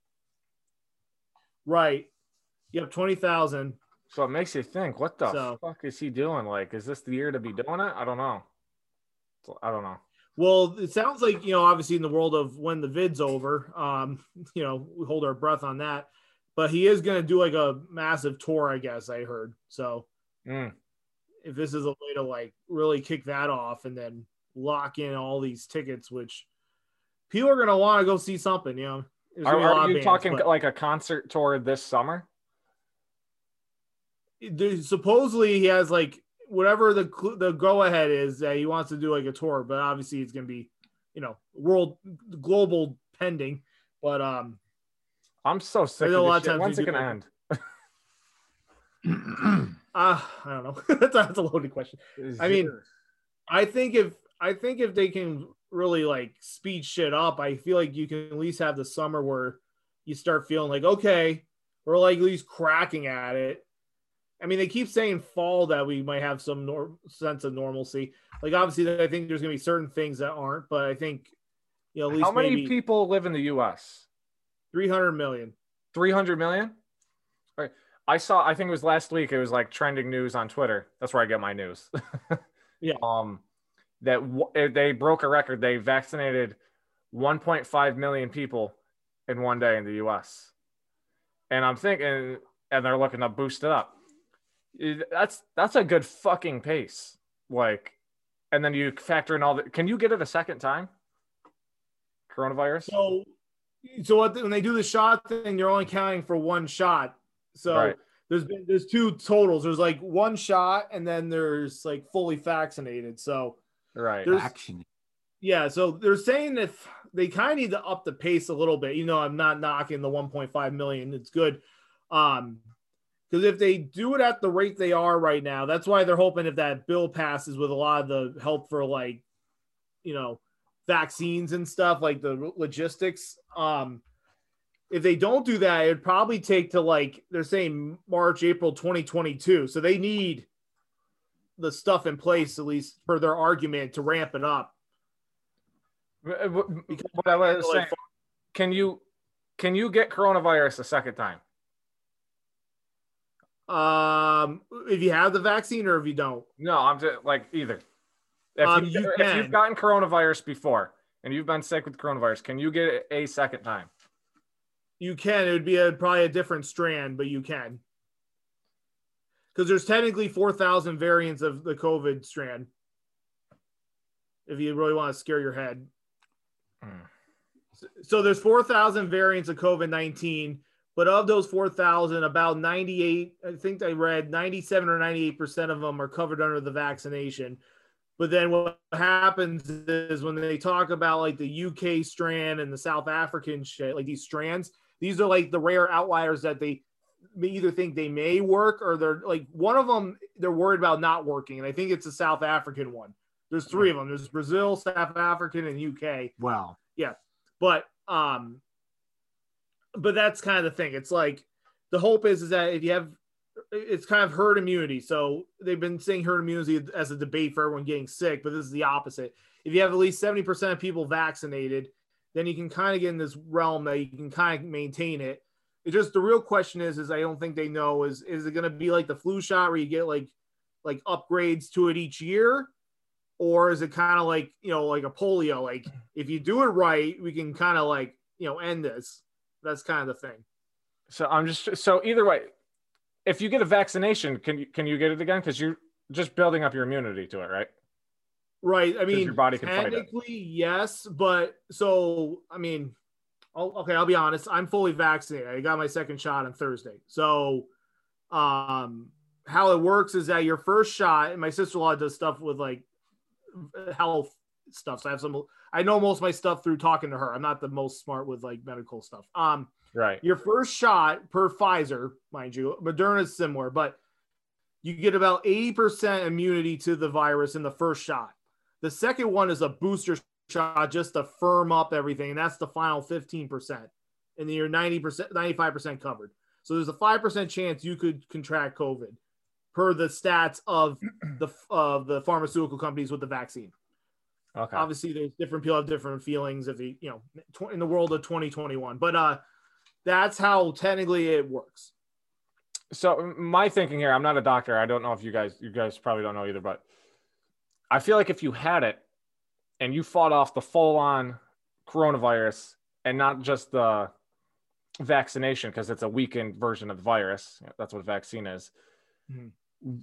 Right. Yep. twenty thousand. So it makes you think, what the So- fuck is he doing? Like, is this the year to be doing it? I don't know. I don't know. Well, it sounds like, you know, obviously in the world of when the vid's over, um, you know, we hold our breath on that, but he is going to do like a massive tour, I guess I heard. So Mm. if this is a way to like really kick that off and then lock in all these tickets, which people are going to want to go see something, you know, There's Are, gonna be a lot are of you bands, talking but like a concert tour this summer? there's- supposedly he has like whatever the, cl- the go ahead is that he wants to do like a tour, but obviously it's going to be, you know, world global pending, but, um, I'm so sick I know of a lot this of shit. times When's we it do gonna like- end? Uh, I don't know. that's, a, that's a loaded question. I mean, I think if I think if they can really like speed shit up, I feel like you can at least have the summer where you start feeling like, okay, we're like at least cracking at it. I mean, they keep saying fall that we might have some nor- sense of normalcy. Like obviously, I think there's gonna be certain things that aren't, but I think you know, at least How many maybe people live in the U S? three hundred million. three hundred million? All right. I saw, I think it was last week, it was like trending news on Twitter. That's where I get my news. Yeah. Um, that w- they broke a record. They vaccinated one point five million people in one day in the U S. And I'm thinking, and they're looking to boost it up. That's that's a good fucking pace. Like, and then you factor in all the. Can you get it a second time? Coronavirus. So, so what, when they do the shot thing, you're only counting for one shot. So Right. there's been there's two totals. There's like one shot, and then there's like fully vaccinated. So Right. there's Action. yeah. So they're saying if they kind of need to up the pace a little bit. You know, I'm not knocking the one point five million. It's good. Um, because if they do it at the rate they are right now, that's why they're hoping if that bill passes with a lot of the help for like, you know, vaccines and stuff, like the logistics. Um, if they don't do that, it'd probably take to like, they're saying March, April twenty twenty-two. So they need the stuff in place, at least for their argument, to ramp it up. Because what I was saying, can you can you get coronavirus a second time? Um, if you have the vaccine or if you don't. No, I'm just like either. If, Um, you, you if can. you've gotten coronavirus before and you've been sick with coronavirus, can you get it a second time? You can. It would be a, probably a different strand, but you can. Because there's technically four thousand variants of the COVID strand. If you really want to scare your head. Mm. So, so there's four thousand variants of COVID nineteen, but of those four thousand, about ninety-eight, I think I read ninety-seven or ninety-eight percent of them are covered under the vaccination. But then what happens is when they talk about like the U K strand and the South African shit, like these strands, these are like the rare outliers that they either think they may work or they're like one of them, they're worried about not working. And I think it's a South African one. There's three of them. There's Brazil, South African, and U K. Wow. Yeah. But, um, but that's kind of the thing. It's like the hope is, is that if you have, it's kind of herd immunity. So they've been saying herd immunity as a debate for everyone getting sick, but this is the opposite. If you have at least seventy percent of people vaccinated, then you can kind of get in this realm that you can kind of maintain it. It's just the real question is, is I don't think they know is, is it going to be like the flu shot where you get like, like upgrades to it each year? Or is it kind of like, you know, like a polio? Like if you do it right, we can kind of like, you know, end this. That's kind of the thing. So I'm just so either way, if you get a vaccination, can you can you get it again? Because you're just building up your immunity to it, right? Right. I mean, your body can fight it. technically, yes, but so I mean, I'll, okay, I'll be honest. I'm fully vaccinated. I got my second shot on Thursday. So, um, how it works is that your first shot, and my sister-in-law does stuff with like health stuff. So I have some. I know most of my stuff through talking to her. I'm not the most smart with like medical stuff. Um. Right. Your first shot per Pfizer, mind you, Moderna is similar, but you get about eighty percent immunity to the virus in the first shot. The second one is a booster shot just to firm up everything, and that's the final fifteen percent. And then you're ninety percent, ninety-five percent covered. So there's a five percent chance you could contract COVID per the stats of the of the pharmaceutical companies with the vaccine. Okay. Obviously, there's different people have different feelings if you, you know, in the world of twenty twenty-one, but uh, that's how technically it works. So my thinking here, I'm not a doctor. I don't know if you guys, you guys probably don't know either, but I feel like if you had it and you fought off the full on coronavirus and not just the vaccination, because it's a weakened version of the virus. That's what a vaccine is. Mm-hmm.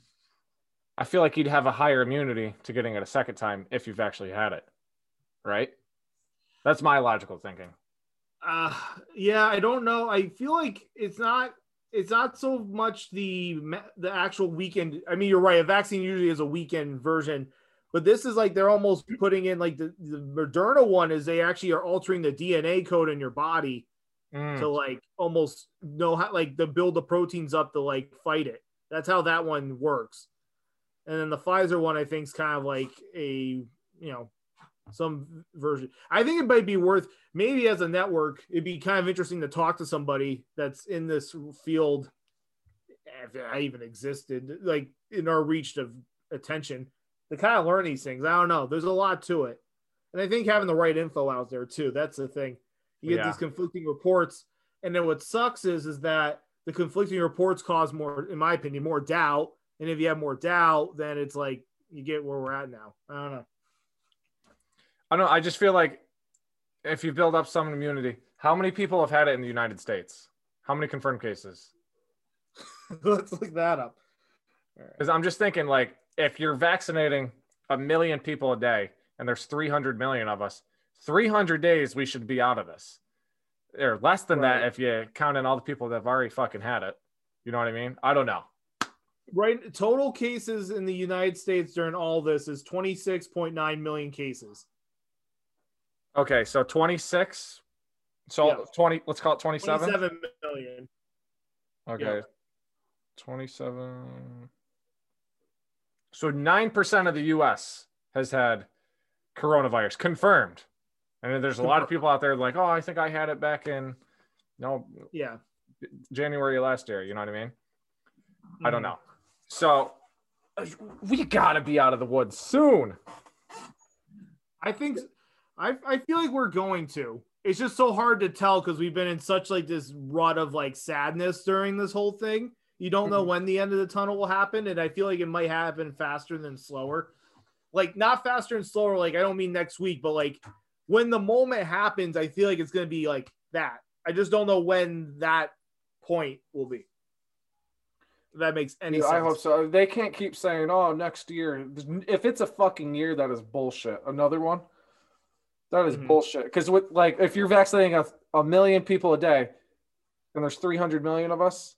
I feel like you'd have a higher immunity to getting it a second time if you've actually had it. Right. That's my logical thinking. Uh, yeah, I don't know. I feel like it's not, it's not so much the, the actual weekend. I mean, you're right. A vaccine usually is a weekend version, but this is like, they're almost putting in like the, the Moderna one is they actually are altering the D N A code in your body mm. to like almost know how, like to build the proteins up to like fight it. That's how that one works. And then the Pfizer one, I think is kind of like a, you know, some version. I think it might be worth maybe as a network, it'd be kind of interesting to talk to somebody that's in this field. If I even existed, like in our reach of attention to kind of learn these things. I don't know. There's a lot to it. And I think having the right info out there too, that's the thing. You get Yeah. these conflicting reports. And then what sucks is, is that the conflicting reports cause more, in my opinion, more doubt. And if you have more doubt, then it's like you get where we're at now. I don't know. I don't know. I just feel like if you build up some immunity, how many people have had it in the United States? How many confirmed cases? Let's look that up. Because I'm just thinking, like, if you're vaccinating a million people a day and there's three hundred million of us, three hundred days we should be out of this. Or less than Right. that if you count in all the people that have already fucking had it. You know what I mean? I don't know. Right. Total cases in the United States during all this is twenty-six point nine million cases. Okay, so twenty-six. So Yeah. twenty, let's call it twenty-seven. twenty-seven million. Okay. Yeah. twenty-seven. So nine percent of the U S has had coronavirus confirmed. And then there's a lot of people out there like, oh, I think I had it back in no Yeah. January last year. You know what I mean? I don't Mhm. know. So we gotta be out of the woods soon. I think I I feel like we're going to. It's just so hard to tell because we've been in such like this rut of like sadness during this whole thing. You don't know Mhm. when the end of the tunnel will happen, and I feel like it might happen faster than slower. Like not faster and slower. Like I don't mean next week, but like when the moment happens, I feel like it's going to be like that. I just don't know when that point will be. If that makes any Dude, sense. I hope so. They can't keep saying, "Oh, next year." If it's a fucking year, that is bullshit. Another one, that is Mhm. bullshit. Because with like, if you're vaccinating a, a million people a day, and there's three hundred million of us,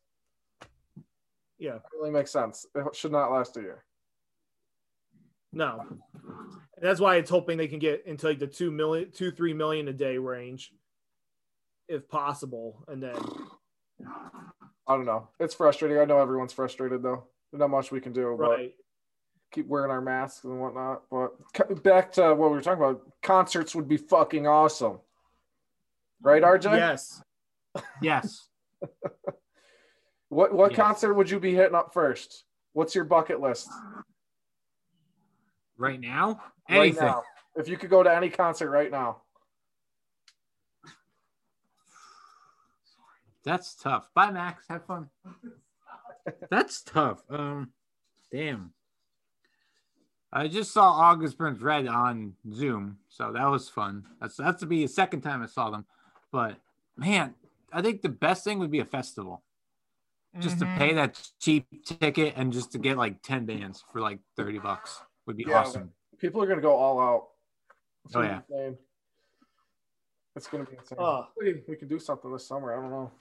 Yeah. it really makes sense. It should not last a year. No. And that's why it's hoping they can get into like the two million, two, three million a day range, if possible. And then I don't know. It's frustrating. I know everyone's frustrated though. There's not much we can do, but right. keep wearing our masks and whatnot. But c- back to what we were talking about, concerts would be fucking awesome, right, R J? Yes. Yes. What what Yes. concert would you be hitting up first? What's your bucket list Right now? right Anything. now? If you could go to any concert right now, That's tough. Bye, Max. Have fun. That's tough. Um, damn. I just saw August Burns Red on Zoom, so that was fun. That's that's to be the second time I saw them. But man, I think the best thing would be a festival. Just to pay that cheap ticket and just to get like ten bands for like thirty bucks would be Yeah. awesome. people are gonna go all out. It's Oh, gonna be insane. It's gonna be insane. Oh. we, we could do something this summer. I don't know.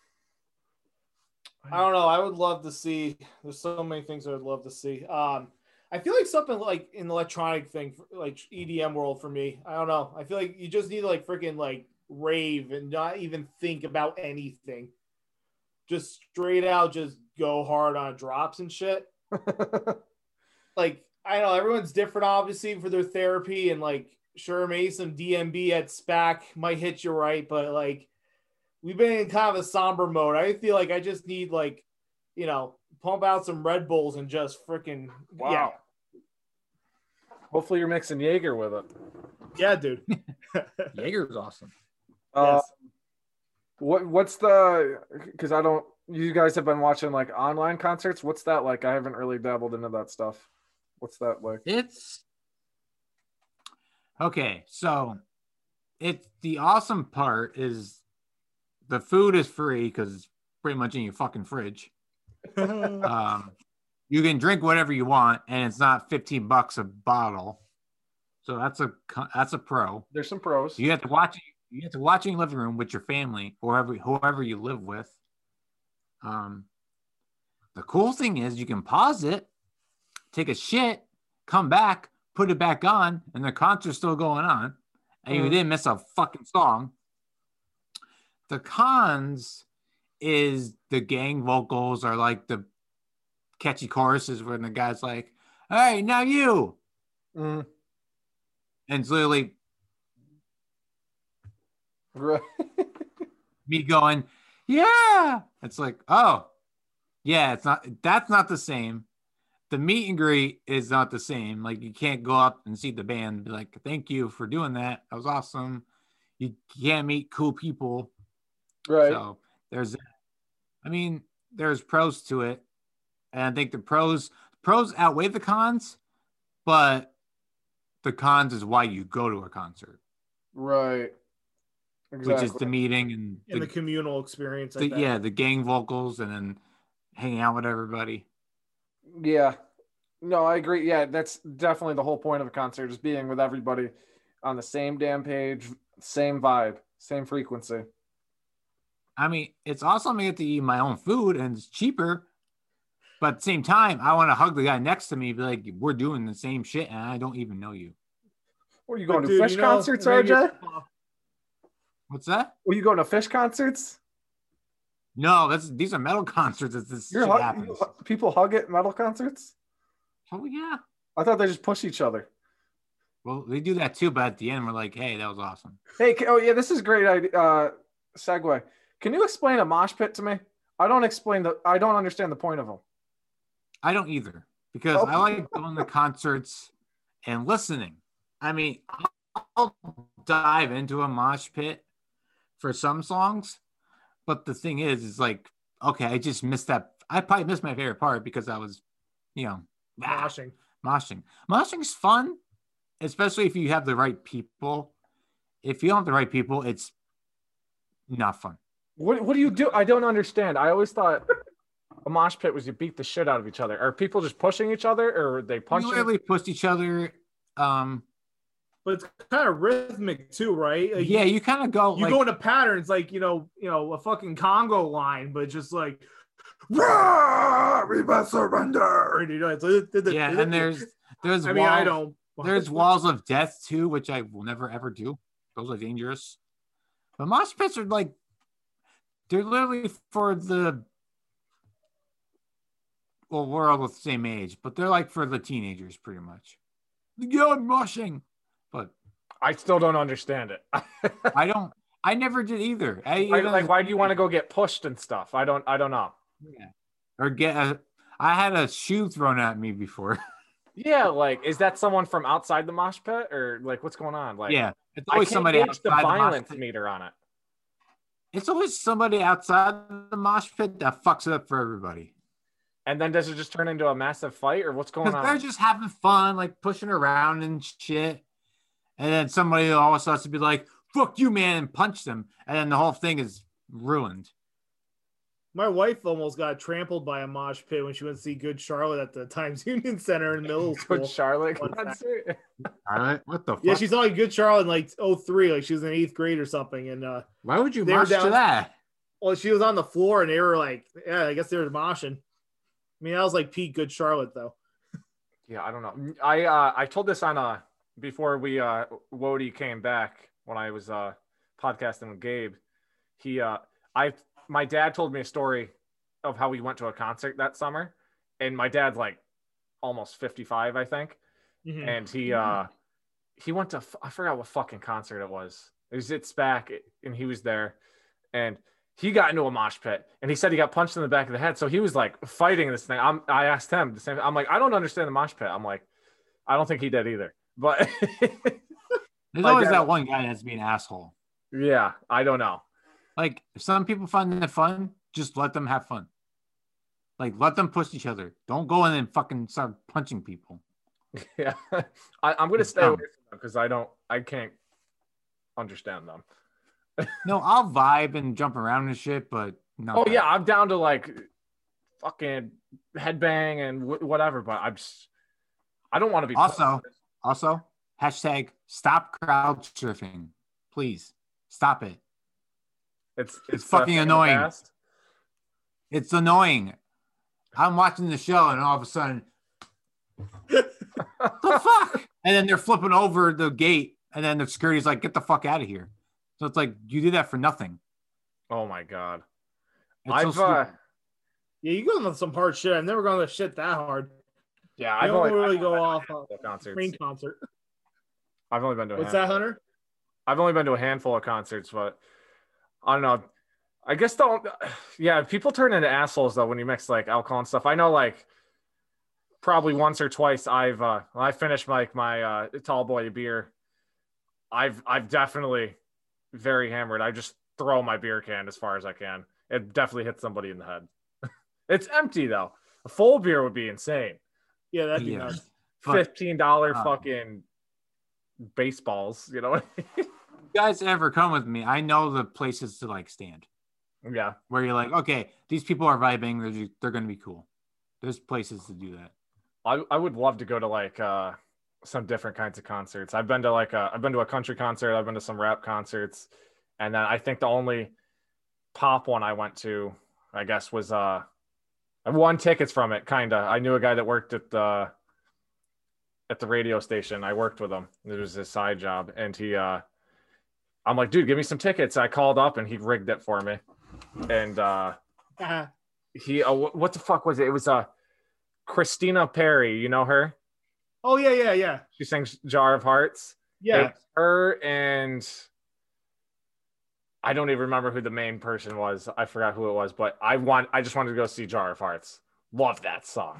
I don't know. I would love to see. There's so many things I would love to see. Um, I feel like something like an electronic thing, like E D M world for me. I don't know. I feel like you just need to like freaking like rave and not even think about anything. Just straight out, just go hard on drops and shit. Like I don't know. Everyone's different, obviously, for their therapy and like sure, maybe some D M B at SPAC might hit you right, but like. We've been in kind of a somber mode. I feel like I just need like, you know, pump out some Red Bulls and just freaking Wow. yeah, Hopefully you're mixing Jaeger with it. yeah, dude. Jaeger's awesome. Uh, Yes. what what's the? Because I don't. You guys have been watching like online concerts. What's that like? I haven't really dabbled into that stuff. What's that like? It's okay. So it's the awesome part is the food is free because it's pretty much in your fucking fridge. Um, you can drink whatever you want, and it's not fifteen bucks a bottle. So that's a that's a pro. There's some pros. You have to watch it. You have to watch it in your living room with your family or whoever, whoever you live with. Um, the cool thing is you can pause it, take a shit, come back, put it back on, and the concert's still going on, and you Mhm. didn't miss a fucking song. The cons is the gang vocals are like the catchy choruses when the guy's like, "All right, now you," Mm, and it's literally right. me going, "Yeah." It's like, oh, yeah, it's not. That's not the same. the meet and greet is not the same. Like you can't go up and see the band and be like, thank you for doing that. That was awesome. You can't meet cool people. Right. So there's, I mean, there's pros to it. And I think the pros, pros outweigh the cons, but the cons is why you go to a concert. Right. Exactly. Which is the meeting and, and the, the communal experience. The, yeah, the gang vocals and then hanging out with everybody. Yeah. No, I agree. Yeah, that's definitely the whole point of a concert is being with everybody on the same damn page, same vibe, same frequency. I mean, it's awesome to get to eat my own food and it's cheaper. But at the same time, I want to hug the guy next to me and be like, we're doing the same shit and I don't even know you. What are you going but to dude, fish you know, concerts, R J? What's that? Were you going to fish concerts? No, that's these are metal concerts. That this You're shit hug, happens. You, people hug at metal concerts? Oh yeah. I thought they just push each other. Well, they do that too, but at the end we're like, hey, that was awesome. Hey, oh yeah, this is great idea. Uh, segue. Can you explain a mosh pit to me? I don't explain the. I don't understand the point of them. I don't either because oh. I like going to concerts and listening. I mean, I'll dive into a mosh pit for some songs, but the thing is, is like, okay, I just missed that. I probably missed my favorite part because I was, you know, moshing. Moshing. Moshing is fun, especially if you have the right people. If you don't have the right people, it's not fun. What What do you do? I don't understand. I always thought a mosh pit was you beat the shit out of each other. Are people just pushing each other, or are they punching? You literally push each other. Um, but it's kind of rhythmic too, right? Like yeah, you, you kind of go. You like, go into patterns like you know, you know, a fucking Congo line, but just like, Rah, we must surrender. And, you know, it's, yeah, and there's there's. I walls, mean, I don't. There's walls of death too, which I will never ever do. Those are dangerous. But mosh pits are like, they're literally for the. Well, we're all the same age, but they're like for the teenagers, pretty much. Yeah, I'm moshing, but I still don't understand it. I don't. I never did either. I, I like. Why do you want to go get pushed and stuff? I don't. I don't know. Yeah. Or get. A, I had a shoe thrown at me before. Yeah, like is that someone from outside the mosh pit or like what's going on? Like, yeah, it's always I can't somebody gauge outside the the violence mosh pit. meter on it. It's always somebody outside the mosh pit that fucks it up for everybody. And then does it just turn into a massive fight or what's going on? They're just having fun, like pushing around and shit. And then somebody always has to be like, fuck you, man, and punch them. And then the whole thing is ruined. My wife almost got trampled by a mosh pit when she went to see Good Charlotte at the Times Union Center in middle school. Good Charlotte concert? Charlotte? What the fuck? Yeah, she saw like Good Charlotte in like oh three, like she was in eighth grade or something. And uh, why would you mosh down, to that? Well, she was on the floor and they were like, yeah, I guess they were moshing. I mean, that was like peak Good Charlotte, though. Yeah, I don't know. I uh, I told this on uh before we uh Wody came back when I was uh podcasting with Gabe. He uh I my dad told me a story of how we went to a concert that summer, and my dad's like almost fifty-five, I think, mm-hmm. and he uh he went to I forgot what fucking concert it was. It was It's Back, and he was there, and he got into a mosh pit and he said he got punched in the back of the head. So he was like fighting this thing. I'm, I asked him the same. I'm like, I don't understand the mosh pit. I'm like, I don't think he did either. But there's always dad, that one guy that's being an asshole. Yeah, I don't know. Like if some people find it fun, just let them have fun. Like let them push each other. Don't go in and fucking start punching people. Yeah, I, I'm gonna stay away from them because I don't, I can't understand them. No, I'll vibe and jump around and shit, but no. Oh yeah, I'm down to like fucking headbang and w- whatever, but I'm just, I don't want to be. Also, also hashtag stop crowd surfing, please stop it. It's it's, it's fucking annoying. It's annoying. I'm watching the show and all of a sudden, the fuck, and then they're flipping over the gate, and then the security's like, "Get the fuck out of here." So it's like you did that for nothing. Oh my god! It's I've so uh, yeah, you go on some hard shit. I've never gone to shit that hard. Yeah, I I've don't only, really I've go only off a concerts. Train concert. I've only been to. A What's handful. that, Hunter? I've only been to a handful of concerts, but I don't know. I guess don't. Yeah, people turn into assholes though when you mix like alcohol and stuff. I know, like probably once or twice I've uh when I finished like my uh tall boy beer, I've I've definitely very hammered. I just throw my beer can as far as I can. It definitely hits somebody in the head. It's empty though. A full beer would be insane. Yeah, that'd be Yeah. nuts. But, Fifteen dollar uh, fucking baseballs, you know? you guys ever come with me, I know the places to like stand Yeah. where you're like, okay, these people are vibing. They're, ju- they're going to be cool. There's places to do that. I, I would love to go to like uh some different kinds of concerts. I've been to like a I've been to a country concert, I've been to some rap concerts, and then I think the only pop one I went to, I guess, was uh I won tickets from it, kinda. I knew a guy that worked at the at the radio station. I worked with him. It was his side job, and he uh I'm like, dude, give me some tickets. I called up and he rigged it for me. And uh Uh-huh. he uh, what the fuck was it? It was uh Christina Perry, you know her? Oh yeah, yeah, yeah, She sings Jar of Hearts. yeah. It's her and I don't even remember who the main person was. I forgot who it was, but I want I just wanted to go see Jar of Hearts. Love that song.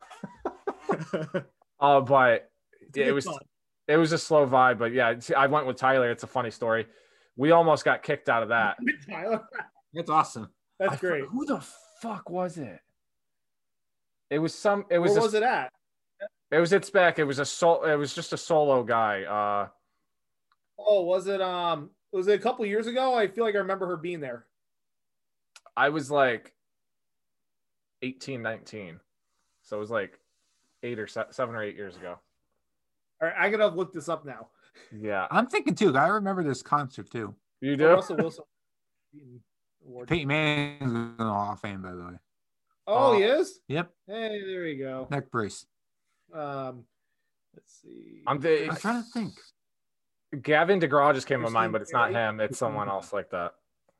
Uh, but It's a it good was song. it was a slow vibe. But yeah, see, I went with Tyler. It's a funny story. We almost got kicked out of that. Tyler. That's awesome. That's I great. forgot- Who the fuck was it? It was some. It was. Where a- was it at? It was its back. It was a sol. It was just a solo guy. Uh, Oh, was it? Um, was it a couple years ago? I feel like I remember her being there. I was like eighteen, nineteen. So it was like eight or se- seven or eight years ago. All right, I gotta look this up now. Yeah. I'm thinking too. I remember this concert too. You Oh, do? Russell Wilson. Award. Peyton Manning's in the Hall of Fame, by the way. Oh, Uh, he is. Yep. Hey, there we go. Neck brace. Um, let's see. I'm the I'm trying to think. Gavin DeGraw just came to Christine mind, but it's not Perry. him. It's someone else like that.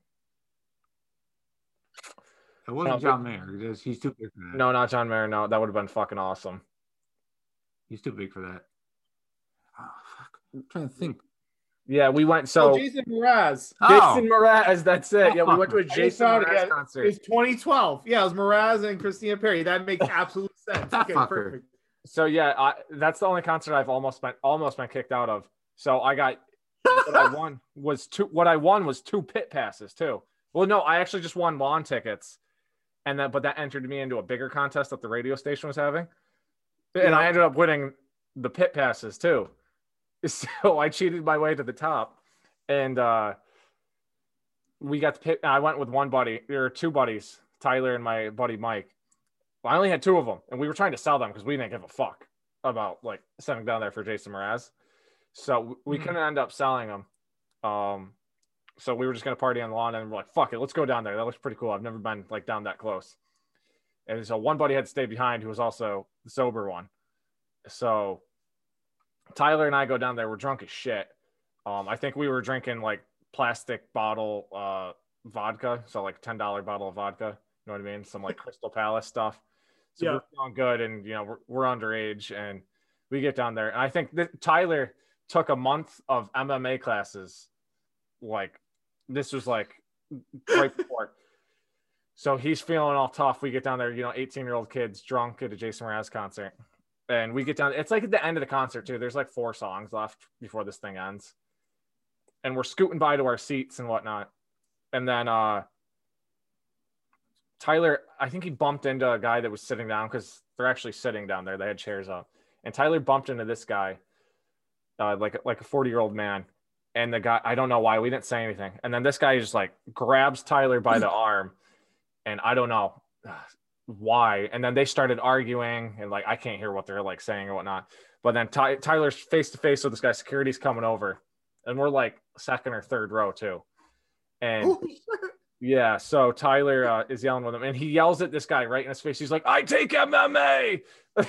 It wasn't No, John Mayer. He's he's too big for that. No, not John Mayer. No, that would have been fucking awesome. He's too big for that. Oh, fuck. I'm trying to think. Yeah, we went. So oh, Jason Mraz. Oh, Jason Mraz, that's it. Yeah, we went to a just Jason found it, Mraz yeah. concert. It's twenty twelve. Yeah, it was Mraz and Christina Perry. That makes absolute sense. That Okay, fucker. perfect. So yeah, I, that's the only concert I've almost been almost been kicked out of. So I got what I won was two. What I won was two pit passes too. Well, no, I actually just won lawn tickets, and then but that entered me into a bigger contest that the radio station was having, and Yeah. I ended up winning the pit passes too. So I cheated my way to the top, and uh, we got the pit. I went with one buddy. There were two buddies, Tyler and my buddy Mike. Well, I only had two of them, and we were trying to sell them because we didn't give a fuck about like sending down there for Jason Mraz. So we Mhm. couldn't end up selling them. Um, so we were just gonna party on the lawn, and we're like, "Fuck it, let's go down there. That looks pretty cool. I've never been like down that close." And so one buddy had to stay behind, who was also the sober one. So Tyler and I go down there. We're drunk as shit. Um, I think we were drinking like plastic bottle uh vodka, so like ten dollar bottle of vodka. You know what I mean? Some like Crystal Palace stuff. So Yeah. we're feeling good, and you know we're, we're underage, and we get down there, and I think that Tyler took a month of M M A classes. Like this was like right before. So he's feeling all tough. We get down there, you know, eighteen year old kids drunk at a Jason Mraz concert, and we get down. It's like at the end of the concert too. There's like four songs left before this thing ends, and we're scooting by to our seats and whatnot, and then uh Tyler, I think he bumped into a guy that was sitting down because they're actually sitting down there. They had chairs up, and Tyler bumped into this guy, uh, like like a forty year old man, and the guy, I don't know why, we didn't say anything, and then this guy just like grabs Tyler by the arm, and I don't know why, and then they started arguing, and like I can't hear what they're like saying or whatnot, but then Ty- Tyler's face to face with this guy. Security's coming over, and we're like second or third row too, and. Yeah, so Tyler uh, is yelling with him, and he yells at this guy right in his face. He's like, "I take M M A,"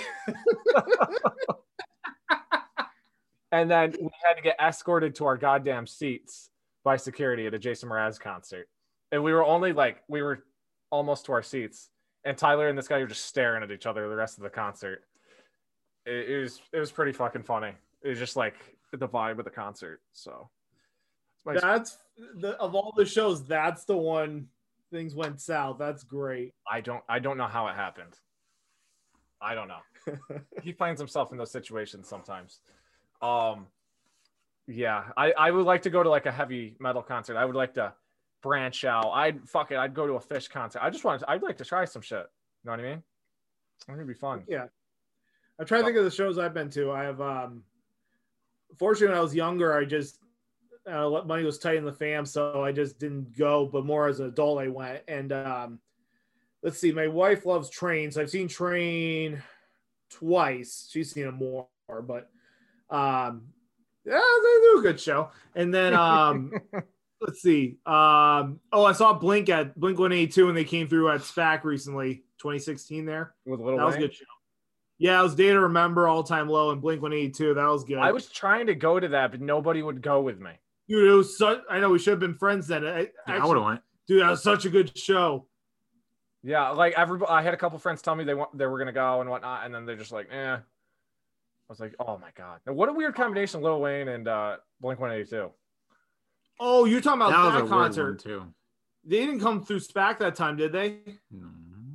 and then we had to get escorted to our goddamn seats by security at a Jason Mraz concert, and we were only like we were almost to our seats, and Tyler and this guy were just staring at each other the rest of the concert. It, it was it was pretty fucking funny. It was just like the vibe of the concert. So. My- That's the of all the shows. That's the one things went south. That's great. I don't I don't know how it happened. I don't know. he finds himself in those situations sometimes. Um, yeah, I, I would like to go to like a heavy metal concert. I would like to branch out. I'd fuck it. I'd go to a Fish concert. I just want to, I'd like to try some shit. You know what I mean? It's gonna be fun. Yeah. I'm trying to think of the shows I've been to. I have, um, fortunately, when I was younger, I just, uh, money was tight in the fam, so I just didn't go, but more as an adult, I went. And, um, let's see, my wife loves Train. So I've seen Train twice. She's seen it more, but, um, yeah, they do a good show. And then, um, let's see. Um, oh, I saw Blink at Blink one eighty-two when they came through at SPAC recently, twenty sixteen there. With Lil That was a Wayne? good show. Yeah, it was Day to Remember, All Time Low, and Blink one eighty-two. That was good. I was trying to go to that, but nobody would go with me. Dude, it was such, I know we should have been friends then. I, Yeah, I actually, would have went. dude, that was such a good show. Yeah, like everybody, I had a couple friends tell me they want they were gonna go and whatnot, and then they're just like, eh. I was like, oh my god, now, what a weird combination, Lil Wayne and uh, Blink one eighty-two. Oh, you're talking about That was that, a weird one concert. too. They didn't come through SPAC that time, did they? No.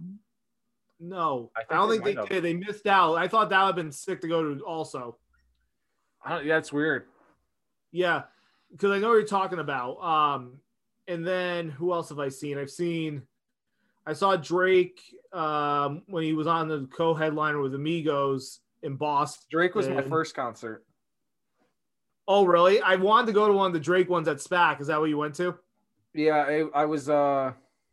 No. I I, think don't they think they might have. did. They missed out. I thought that would have been sick to go to also. I don't, yeah, it's weird. Yeah, because I know what you're talking about. Um, and then who else have I seen? I've seen, I saw Drake um, when he was on the co-headliner with Amigos in Boston. Drake was my first concert. Oh, really? I wanted to go to one of the Drake ones at SPAC. Is that what you went to? Yeah, I, I was. Uh, I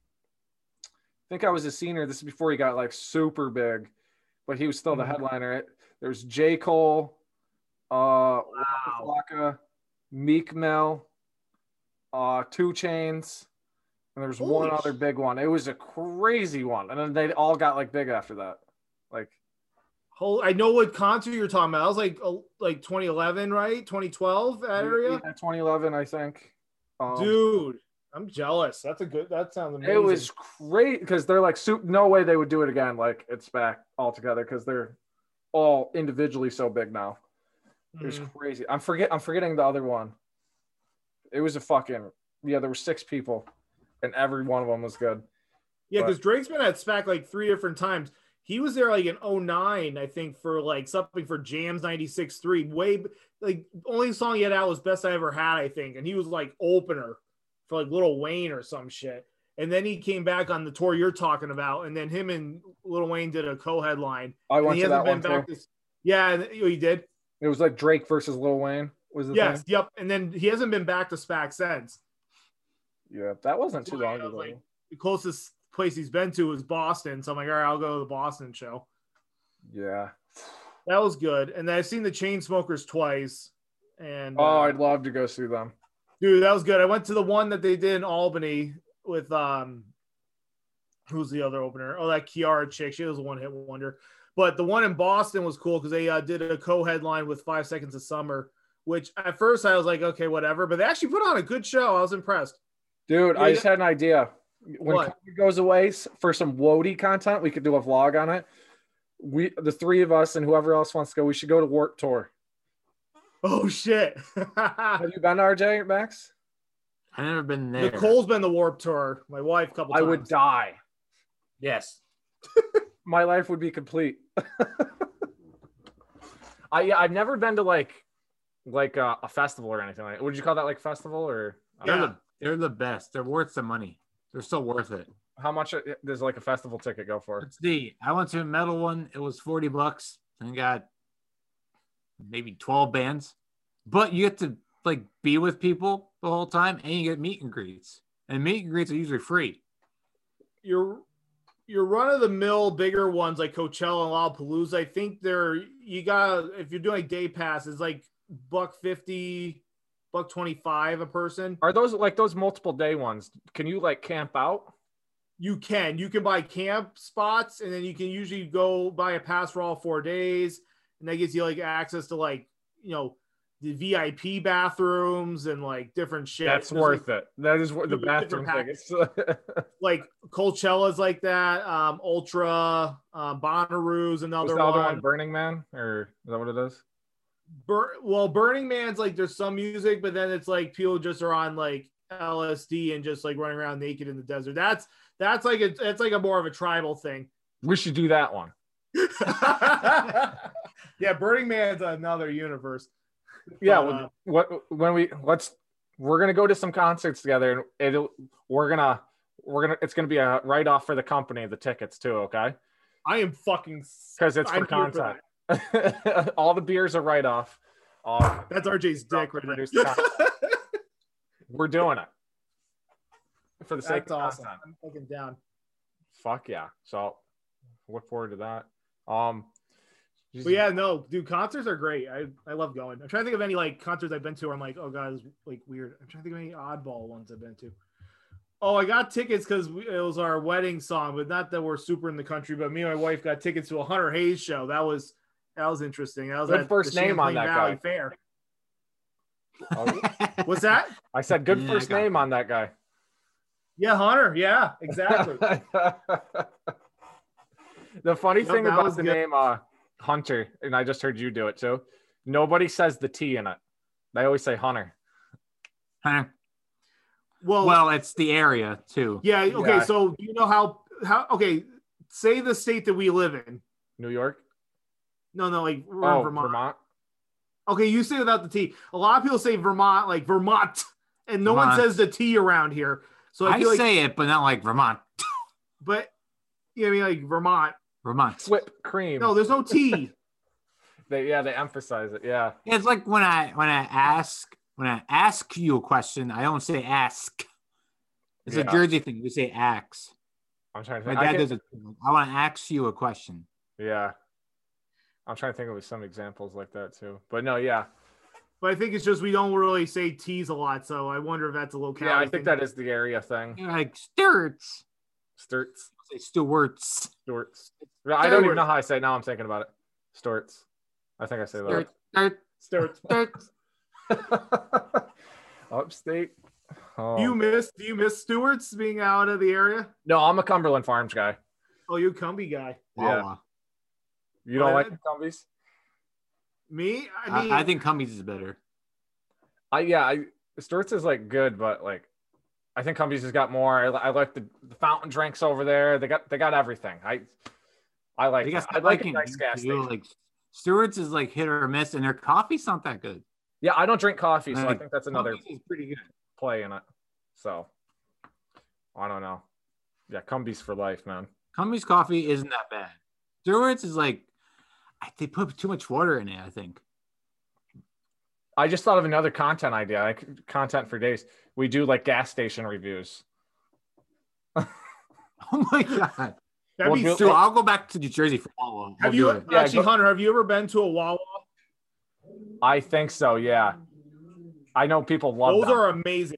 think I was a senior. This is before he got like super big, but he was still the Mhm. headliner. There's J. Cole, uh, Wow. Waka Flocka, Meek Mill, uh, Two Chains, and there was one Holy other sh- big one. It was a crazy one, and then they all got like big after that. Like, Whole, I know what concert you're talking about. That was like uh, like twenty eleven, right? twenty twelve, that area? yeah, twenty eleven, I think. Um, Dude, I'm jealous. That's a good, that sounds amazing. It was great because they're like, soup. No way they would do it again. Like it's back all together because they're all individually so big now. It was Mhm. crazy. I'm forget. I'm forgetting the other one. It was a fucking yeah. There were six people, and every one of them was good. Yeah, but- because Drake's been at SPAC like three different times. He was there like in oh nine, I think, for like something for Jams ninety-six point three. Way like only song he had out was Best I Ever Had, I think. And he was like opener for like Lil Wayne or some shit. And then he came back on the tour you're talking about. And then him and Lil Wayne did a co-headline. I And went he to hasn't that one been back too. this. Yeah, and oh, he did. It was like Drake versus Lil Wayne. Was the Yes, thing? yep. And then he hasn't been back to SPAC since. Yeah, that wasn't too Yeah, long I was ago. like- The closest place he's been to was Boston. So I'm like, all right, I'll go to the Boston show. Yeah. That was good. And then I've seen the Chainsmokers twice. And Oh, uh, I'd love to go see them. dude, that was good. I went to the one that they did in Albany with um who's the other opener? Oh, that Kiara chick. She was a one hit wonder. But the one in Boston was cool because they uh, did a co-headline with Five Seconds of Summer, which at first I was like, okay, whatever. But they actually put on a good show. I was impressed. Dude, Yeah, I just had an idea. When What? COVID goes away s- for some Wody content, we could do a vlog on it. We, the three of us, and whoever else wants to go, we should go to Warped Tour. Oh shit. Have you been to R J, Max? I've never been there. Nicole's been the Warp Tour. My wife, a couple I times. would die. Yes. My life would be complete. I yeah, I've never been to like like a, a festival or anything like. Would you call that like festival or? I They're don't Yeah. know. the they're the best. They're worth the money. They're still worth it. How much it- does like a festival ticket go for? Let's see. I went to a metal one. It was forty bucks and got maybe twelve bands. But you get to like be with people the whole time and you get meet and greets. And meet and greets are usually free. your your run of the mill bigger ones like Coachella and Lollapalooza, I think they're you got if you're doing day pass, it's like buck fifty, buck twenty five a person. Are those like those multiple day ones? Can you like camp out? You can you can buy camp spots and then you can usually go buy a pass for all four days, and that gives you like access to like you know the V I P bathrooms and like different shit. That's There's, worth like, it. That is what the Different bathroom packets. tickets. like Coachella's like that, um, Ultra, um, Bonnaroo's Was another the other one. one Burning Man, or is that what it is? Bur- well, Burning Man's like there's some music, but then it's like people just are on like L S D and just like running around naked in the desert. That's that's like a, it's like a more of a tribal thing. We should do that one. Yeah, Burning Man's another universe. Yeah, But, well, uh, what when we let's we're gonna go to some concerts together, and it'll we're gonna we're gonna it's gonna be a write off for the company, the tickets too, okay? I am fucking Because it's for I'm here for content. All the beers are write off. Uh, That's R J's dick right produce there. content. We're doing it for the sake That's of awesome. content. I'm fucking down. Fuck yeah! So look forward to that. Um, But yeah, no, dude, concerts are great. I, I love going. I'm trying to think of any like concerts I've been to where I'm like, oh god, it's like weird. I'm trying to think of any oddball ones I've been to. Oh, I got tickets because it was our wedding song, but not that we're super in the country. But me and my wife got tickets to a Hunter Hayes show. That was that was interesting. That was Good at first the name on Champlain that Valley guy. Fair. Oh, What's that? I said good Yeah, first I got name that. on that guy. Yeah, Hunter. Yeah, exactly. The funny Yep, thing that about was the good. name uh, Hunter, and I just heard you do it too. Nobody says the T in it. They always say Hunter. Huh? Well, Well, it's the area too. yeah. Okay, Yeah. so do you know how how? Okay, say the state that we live in. New York. No, no, like we're Oh, in Vermont. Vermont. Okay, you say without the T. A lot of people say Vermont, like Vermont, and no one Vermont. says the T around here. So I I feel like, say it, but not like Vermont. but you know, what I mean, like Vermont. Vermont. Whip cream. No, there's no T. They yeah, they emphasize it. Yeah. It's like when I when I ask when I ask you a question, I don't say ask. It's Yeah. a Jersey thing. We say ax. I'm trying to My think. I dad can- does it. I want to ask you a question. Yeah. I'm trying to think of some examples like that too. But no, yeah. But I think it's just we don't really say T's a lot. So I wonder if that's a locality. Yeah, I thing. think that is the area thing. You're like Stewart's. Sturts. Say Stewart's. Stewarts. I don't even know how I say it. Now I'm thinking about it. Stewarts. I think I say that. Stewart. Start. Stewart. Upstate. Oh. Do you miss? Do you miss Stewart's being out of the area? No, I'm a Cumberland Farms guy. Oh, you Cumbie guy. Yeah. Wawa. You don't Well, like that- the Cumbies? Me? I I, mean, I think Cumbies is better. I yeah, I Stewart's is like good, but like I think Cumbies has got more. I, I like the, the fountain drinks over there. They got they got everything. I I like They got I like a liking nice gas too, station. Like Stewart's is like hit or miss, and their coffee's not that good. Yeah, I don't drink coffee, so I Like, think that's another Cumbies is pretty good. play in it. So I don't know. Yeah, Cumbies for life, man. Cumbies coffee isn't that bad. Stewart's is like I- they put too much water in it. I think. I just thought of another content idea, like content for days. We do like gas station reviews. Oh my god. that'd Well, be Bill- So sick. I'll go back to New Jersey for Wawa. We'll Have do you it. Yeah, actually, go- Hunter? Have you ever been to a Wawa? I think so. Yeah, I know people love Those them. are amazing.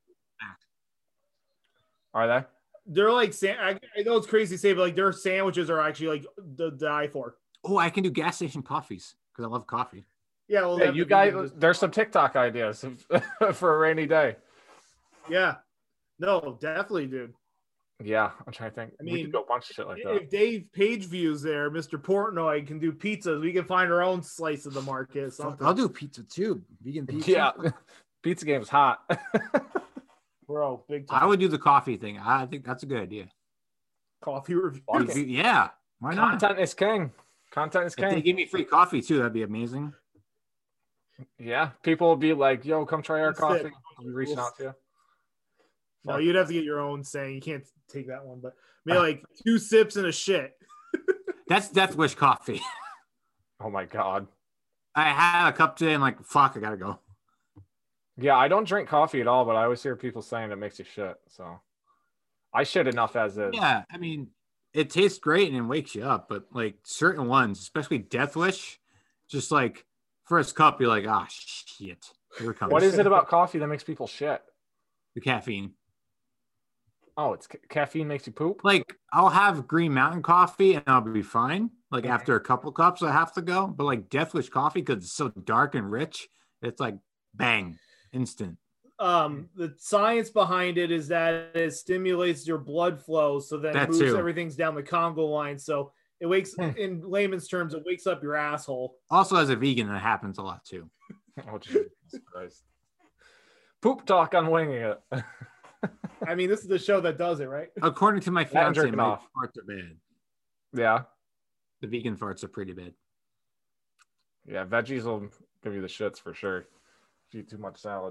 Are they? They're like, sa- I, I know it's crazy to say, but like their sandwiches are actually like the die for. Oh, I can do gas station coffees because I love coffee. Yeah, well, Yeah, that- you guys. There's some TikTok ideas for a rainy day. Yeah, no, definitely, dude. Yeah, I'm trying to think. I we mean, could go a bunch of shit like that. If Dave Pageview's there, Mister Portnoy can do pizzas. We can find our own slice of the market. Something. I'll do pizza too. Vegan pizza. Yeah, pizza game's hot. Bro, big time. I would do the coffee thing. I think that's a good idea. coffee review. Fuck it. Yeah. Why not? Content is king. Content is If they king. give me free coffee too, that'd be amazing. Yeah, people will be like, "Yo, come try our That's coffee." it. I'll be reaching out to you. No, you'd have to get your own saying. You can't take that one, but maybe like two sips and a shit. That's Death Wish coffee. Oh my god. I had a cup today. I'm like, fuck, I gotta go. Yeah, I don't drink coffee at all, but I always hear people saying it makes you shit. So I shit enough as is. Yeah, I mean, it tastes great and it wakes you up, but like certain ones, especially Death Wish, just like first cup, you're like, ah, shit. Here it comes. What is it about coffee that makes people shit? the caffeine? Oh, it's ca- caffeine makes you poop. Like, I'll have Green Mountain coffee and I'll be fine. Like Okay. after a couple cups, I have to go. But like Death Wish coffee, because it's so dark and rich, it's like bang, instant. Um, the science behind it is that it stimulates your blood flow, so then it That moves too. everything's down the Congo line. So it wakes, Hmm. in layman's terms, it wakes up your asshole. Also, as a vegan, that happens a lot too. Oh Jesus Christ! Poop talk on winging it. I mean, this is the show that does it, right? According to my and fiance, jerking my off. farts are bad. Yeah. The vegan farts are pretty bad. Yeah, veggies will give you the shits for sure. If you eat too much salad.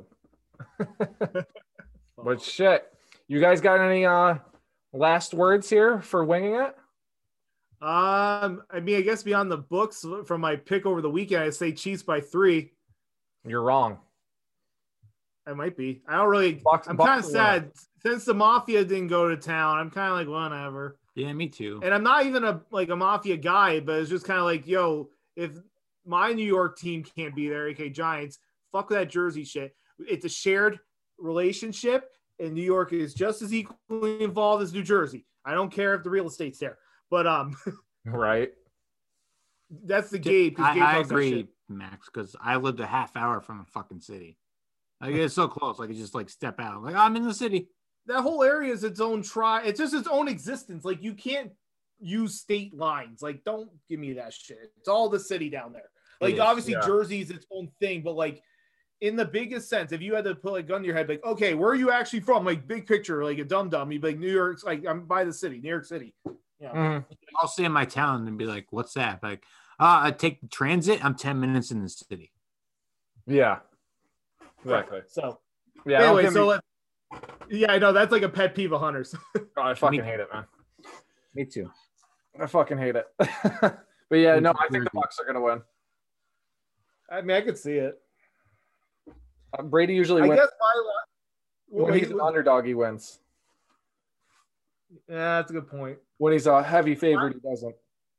But shit, you guys got any uh last words here for winging it? Um, I mean, I guess beyond the books from my pick over the weekend, I say Chiefs by three. You're wrong. I might be. I don't really. Bucks, I'm Bucks kind of will sad win. since the Mafia didn't go to town. I'm kind of like whatever. Yeah, me too. And I'm not even a like a Mafia guy, but it's just kind of like, yo, if my New York team can't be there, aka Giants, fuck that Jersey shit. It's a shared relationship, and New York is just as equally involved as New Jersey. I don't care if the real estate's there, but um, Right. that's the Gabe. 'cause I, Gabe I talks that agree, shit. Max, because I lived a half hour from a fucking city. Like it's so close. Like, I could just like step out. Like, I'm in the city. That whole area is its own tri. It's just its own existence. Like you can't use state lines. Like don't give me that shit. It's all the city down there. Like is, obviously yeah. Jersey is its own thing, but like in the biggest sense, if you had to put a gun to your head, like okay, where are you actually from? Like big picture, like a dum dum. You'd be like New York's. Like I'm by the city, New York City. You know? Mhm. I'll stay in my town and be like, "What's that?" Like, uh, I take the transit. I'm ten minutes in the city. Yeah. Exactly. So Yeah. don't anyway, give so me- let, yeah, I know that's like a pet peeve of Hunters. oh, I fucking Me- hate it, man. Me too. I fucking hate it. But yeah, no, I think the Bucks are gonna win. I mean, I could see it. Uh, Brady usually I wins guess my lo- when he's an underdog. He wins. yeah, that's a good point. When he's a heavy favorite, he doesn't.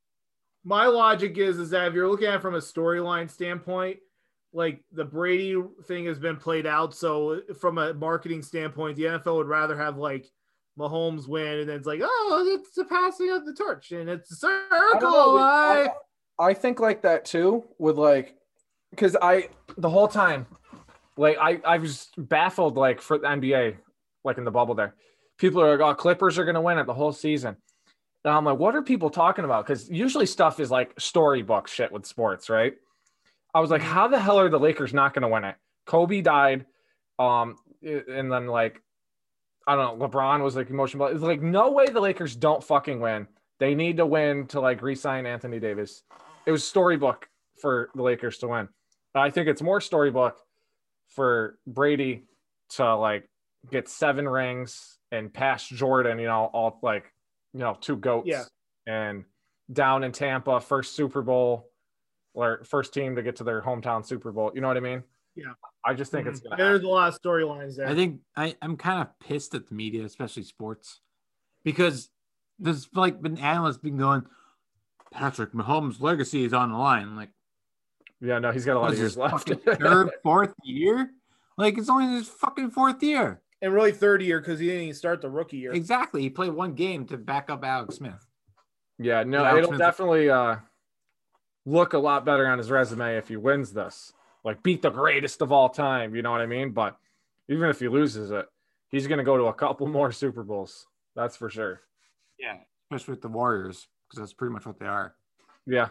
My logic is is that if you're looking at it from a storyline standpoint, like the Brady thing has been played out. So from a marketing standpoint, the N F L would rather have like Mahomes win, and then it's like, oh, it's the passing of the torch, and it's a I don't circle. know. I, I, I think like that too, with like, because I the whole time, like I I was baffled like for the N B A, like in the bubble there, people are like, oh, Clippers are gonna win it the whole season. And I'm like, what are people talking about? Because usually stuff is like storybook shit with sports, right? I was like, how the hell are the Lakers not going to win it? Kobe died. Um, and then like, I don't know, LeBron was like emotional. It's like, no way the Lakers don't fucking win. They need to win to like re-sign Anthony Davis. It was storybook for the Lakers to win. I think it's more storybook for Brady to like get seven rings and pass Jordan, you know, all like, you know, two goats. Yeah. And down in Tampa, first Super Bowl or first team to get to their hometown Super Bowl. You know what I mean? Yeah. I just think Mhm. it's gonna There's happen. a lot of storylines there. I think I, I'm kind of pissed at the media, especially sports, because there's like been analysts been going, Patrick Mahomes' legacy is on the line. I'm like, Yeah, no, he's got a lot what of is years this, left. fucking third, fourth year? Like, it's only his fucking fourth year. and really third year because he didn't even start the rookie year. Exactly. He played one game to back up Alex Smith. Yeah, no, Alex it'll Smith- definitely uh, look a lot better on his resume if he wins this. Like, beat the greatest of all time. You know what I mean? But even if he loses it, he's going to go to a couple more Super Bowls. That's for sure. Yeah. Especially with the Warriors, because that's pretty much what they are. Yeah.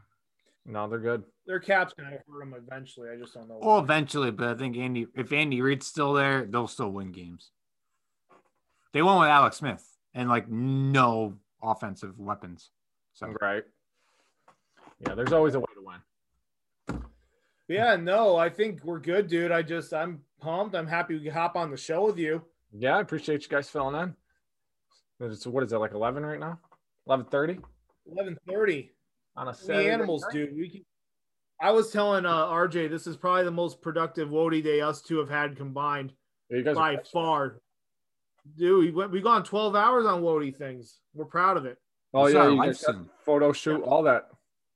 No, they're good. Their cap's gonna hurt them eventually. I just don't know. Well, when. eventually, but I think Andy, if Andy Reid's still there, they'll still win games. They won with Alex Smith and like no offensive weapons. So Right. Yeah, there's always a way to win. Yeah, no, I think we're good, dude. I just I'm pumped. I'm happy we could hop on the show with you. Yeah, I appreciate you guys filling in. It's, what is it, like eleven right now? eleven thirty eleven thirty. on a The Saturday animals, night? dude. We can, I was telling uh, R J this is probably the most productive Wody day us two have had combined Yeah, you guys by are crushing it. far. Dude, we went we gone twelve hours on Wody things. We're proud of it. Oh, It's yeah, our you life guys got soon. photo shoot, all that.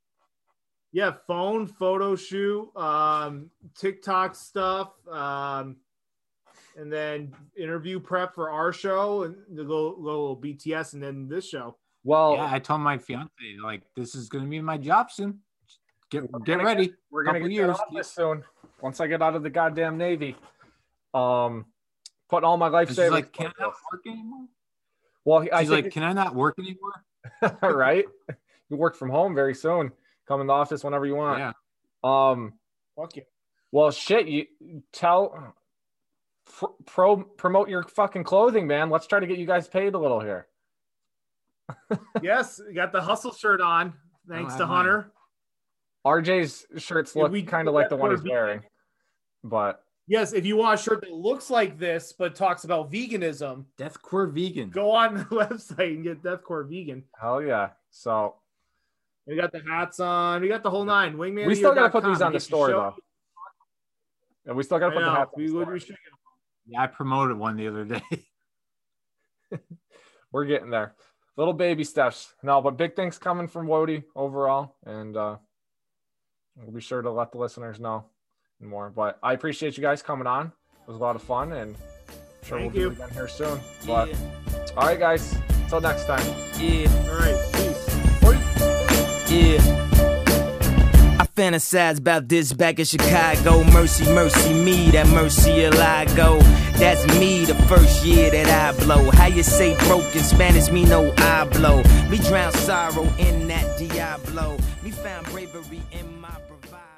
Yeah, phone, photo shoot, um, TikTok stuff, um, and then interview prep for our show and the little, little B T S, and then this show. Well, yeah, I told my fiance like this is gonna be my job soon. Get We're get gonna ready. we're gonna couple get years. that office soon. Once I get out of the goddamn Navy, um, putting all my life And she's savings. like, can I not work anymore? well, I She's think like, can I not work anymore? right. You work from home very soon. Come in the office whenever you want. Yeah. Um. Fuck you. Well, shit. You tell. Pro, pro promote your fucking clothing, man. Let's try to get you guys paid a little here. Yes, you got the hustle shirt on. thanks have to mine. Hunter. R J's shirts Yeah, look we- kind of like the one he's we're- wearing, but Yes, if you want a shirt that looks like this but talks about veganism, Deathcore vegan. go on the website and get Deathcore Vegan. hell yeah. So We got the hats on. We got the whole nine. Wingman. we still got to put these on the store though. And we still got to put the hats on We the would. store. We should. Yeah, I promoted one the other day. We're getting there. Little baby steps. No, but big things coming from Wody overall. And uh, we'll be sure to let the listeners know more. But I appreciate you guys coming on. It was a lot of fun. And I'm sure Thank we'll you. do it again here soon. But Yeah. all right, guys. Until next time. Yeah. All right. Peace. Yeah. I fantasize about this back in Chicago. Mercy, mercy me, that mercy I go. That's me the first year that I blow. How you say broken Spanish, me no I blow. Me drown sorrow in that Diablo. Me found bravery in my bravado.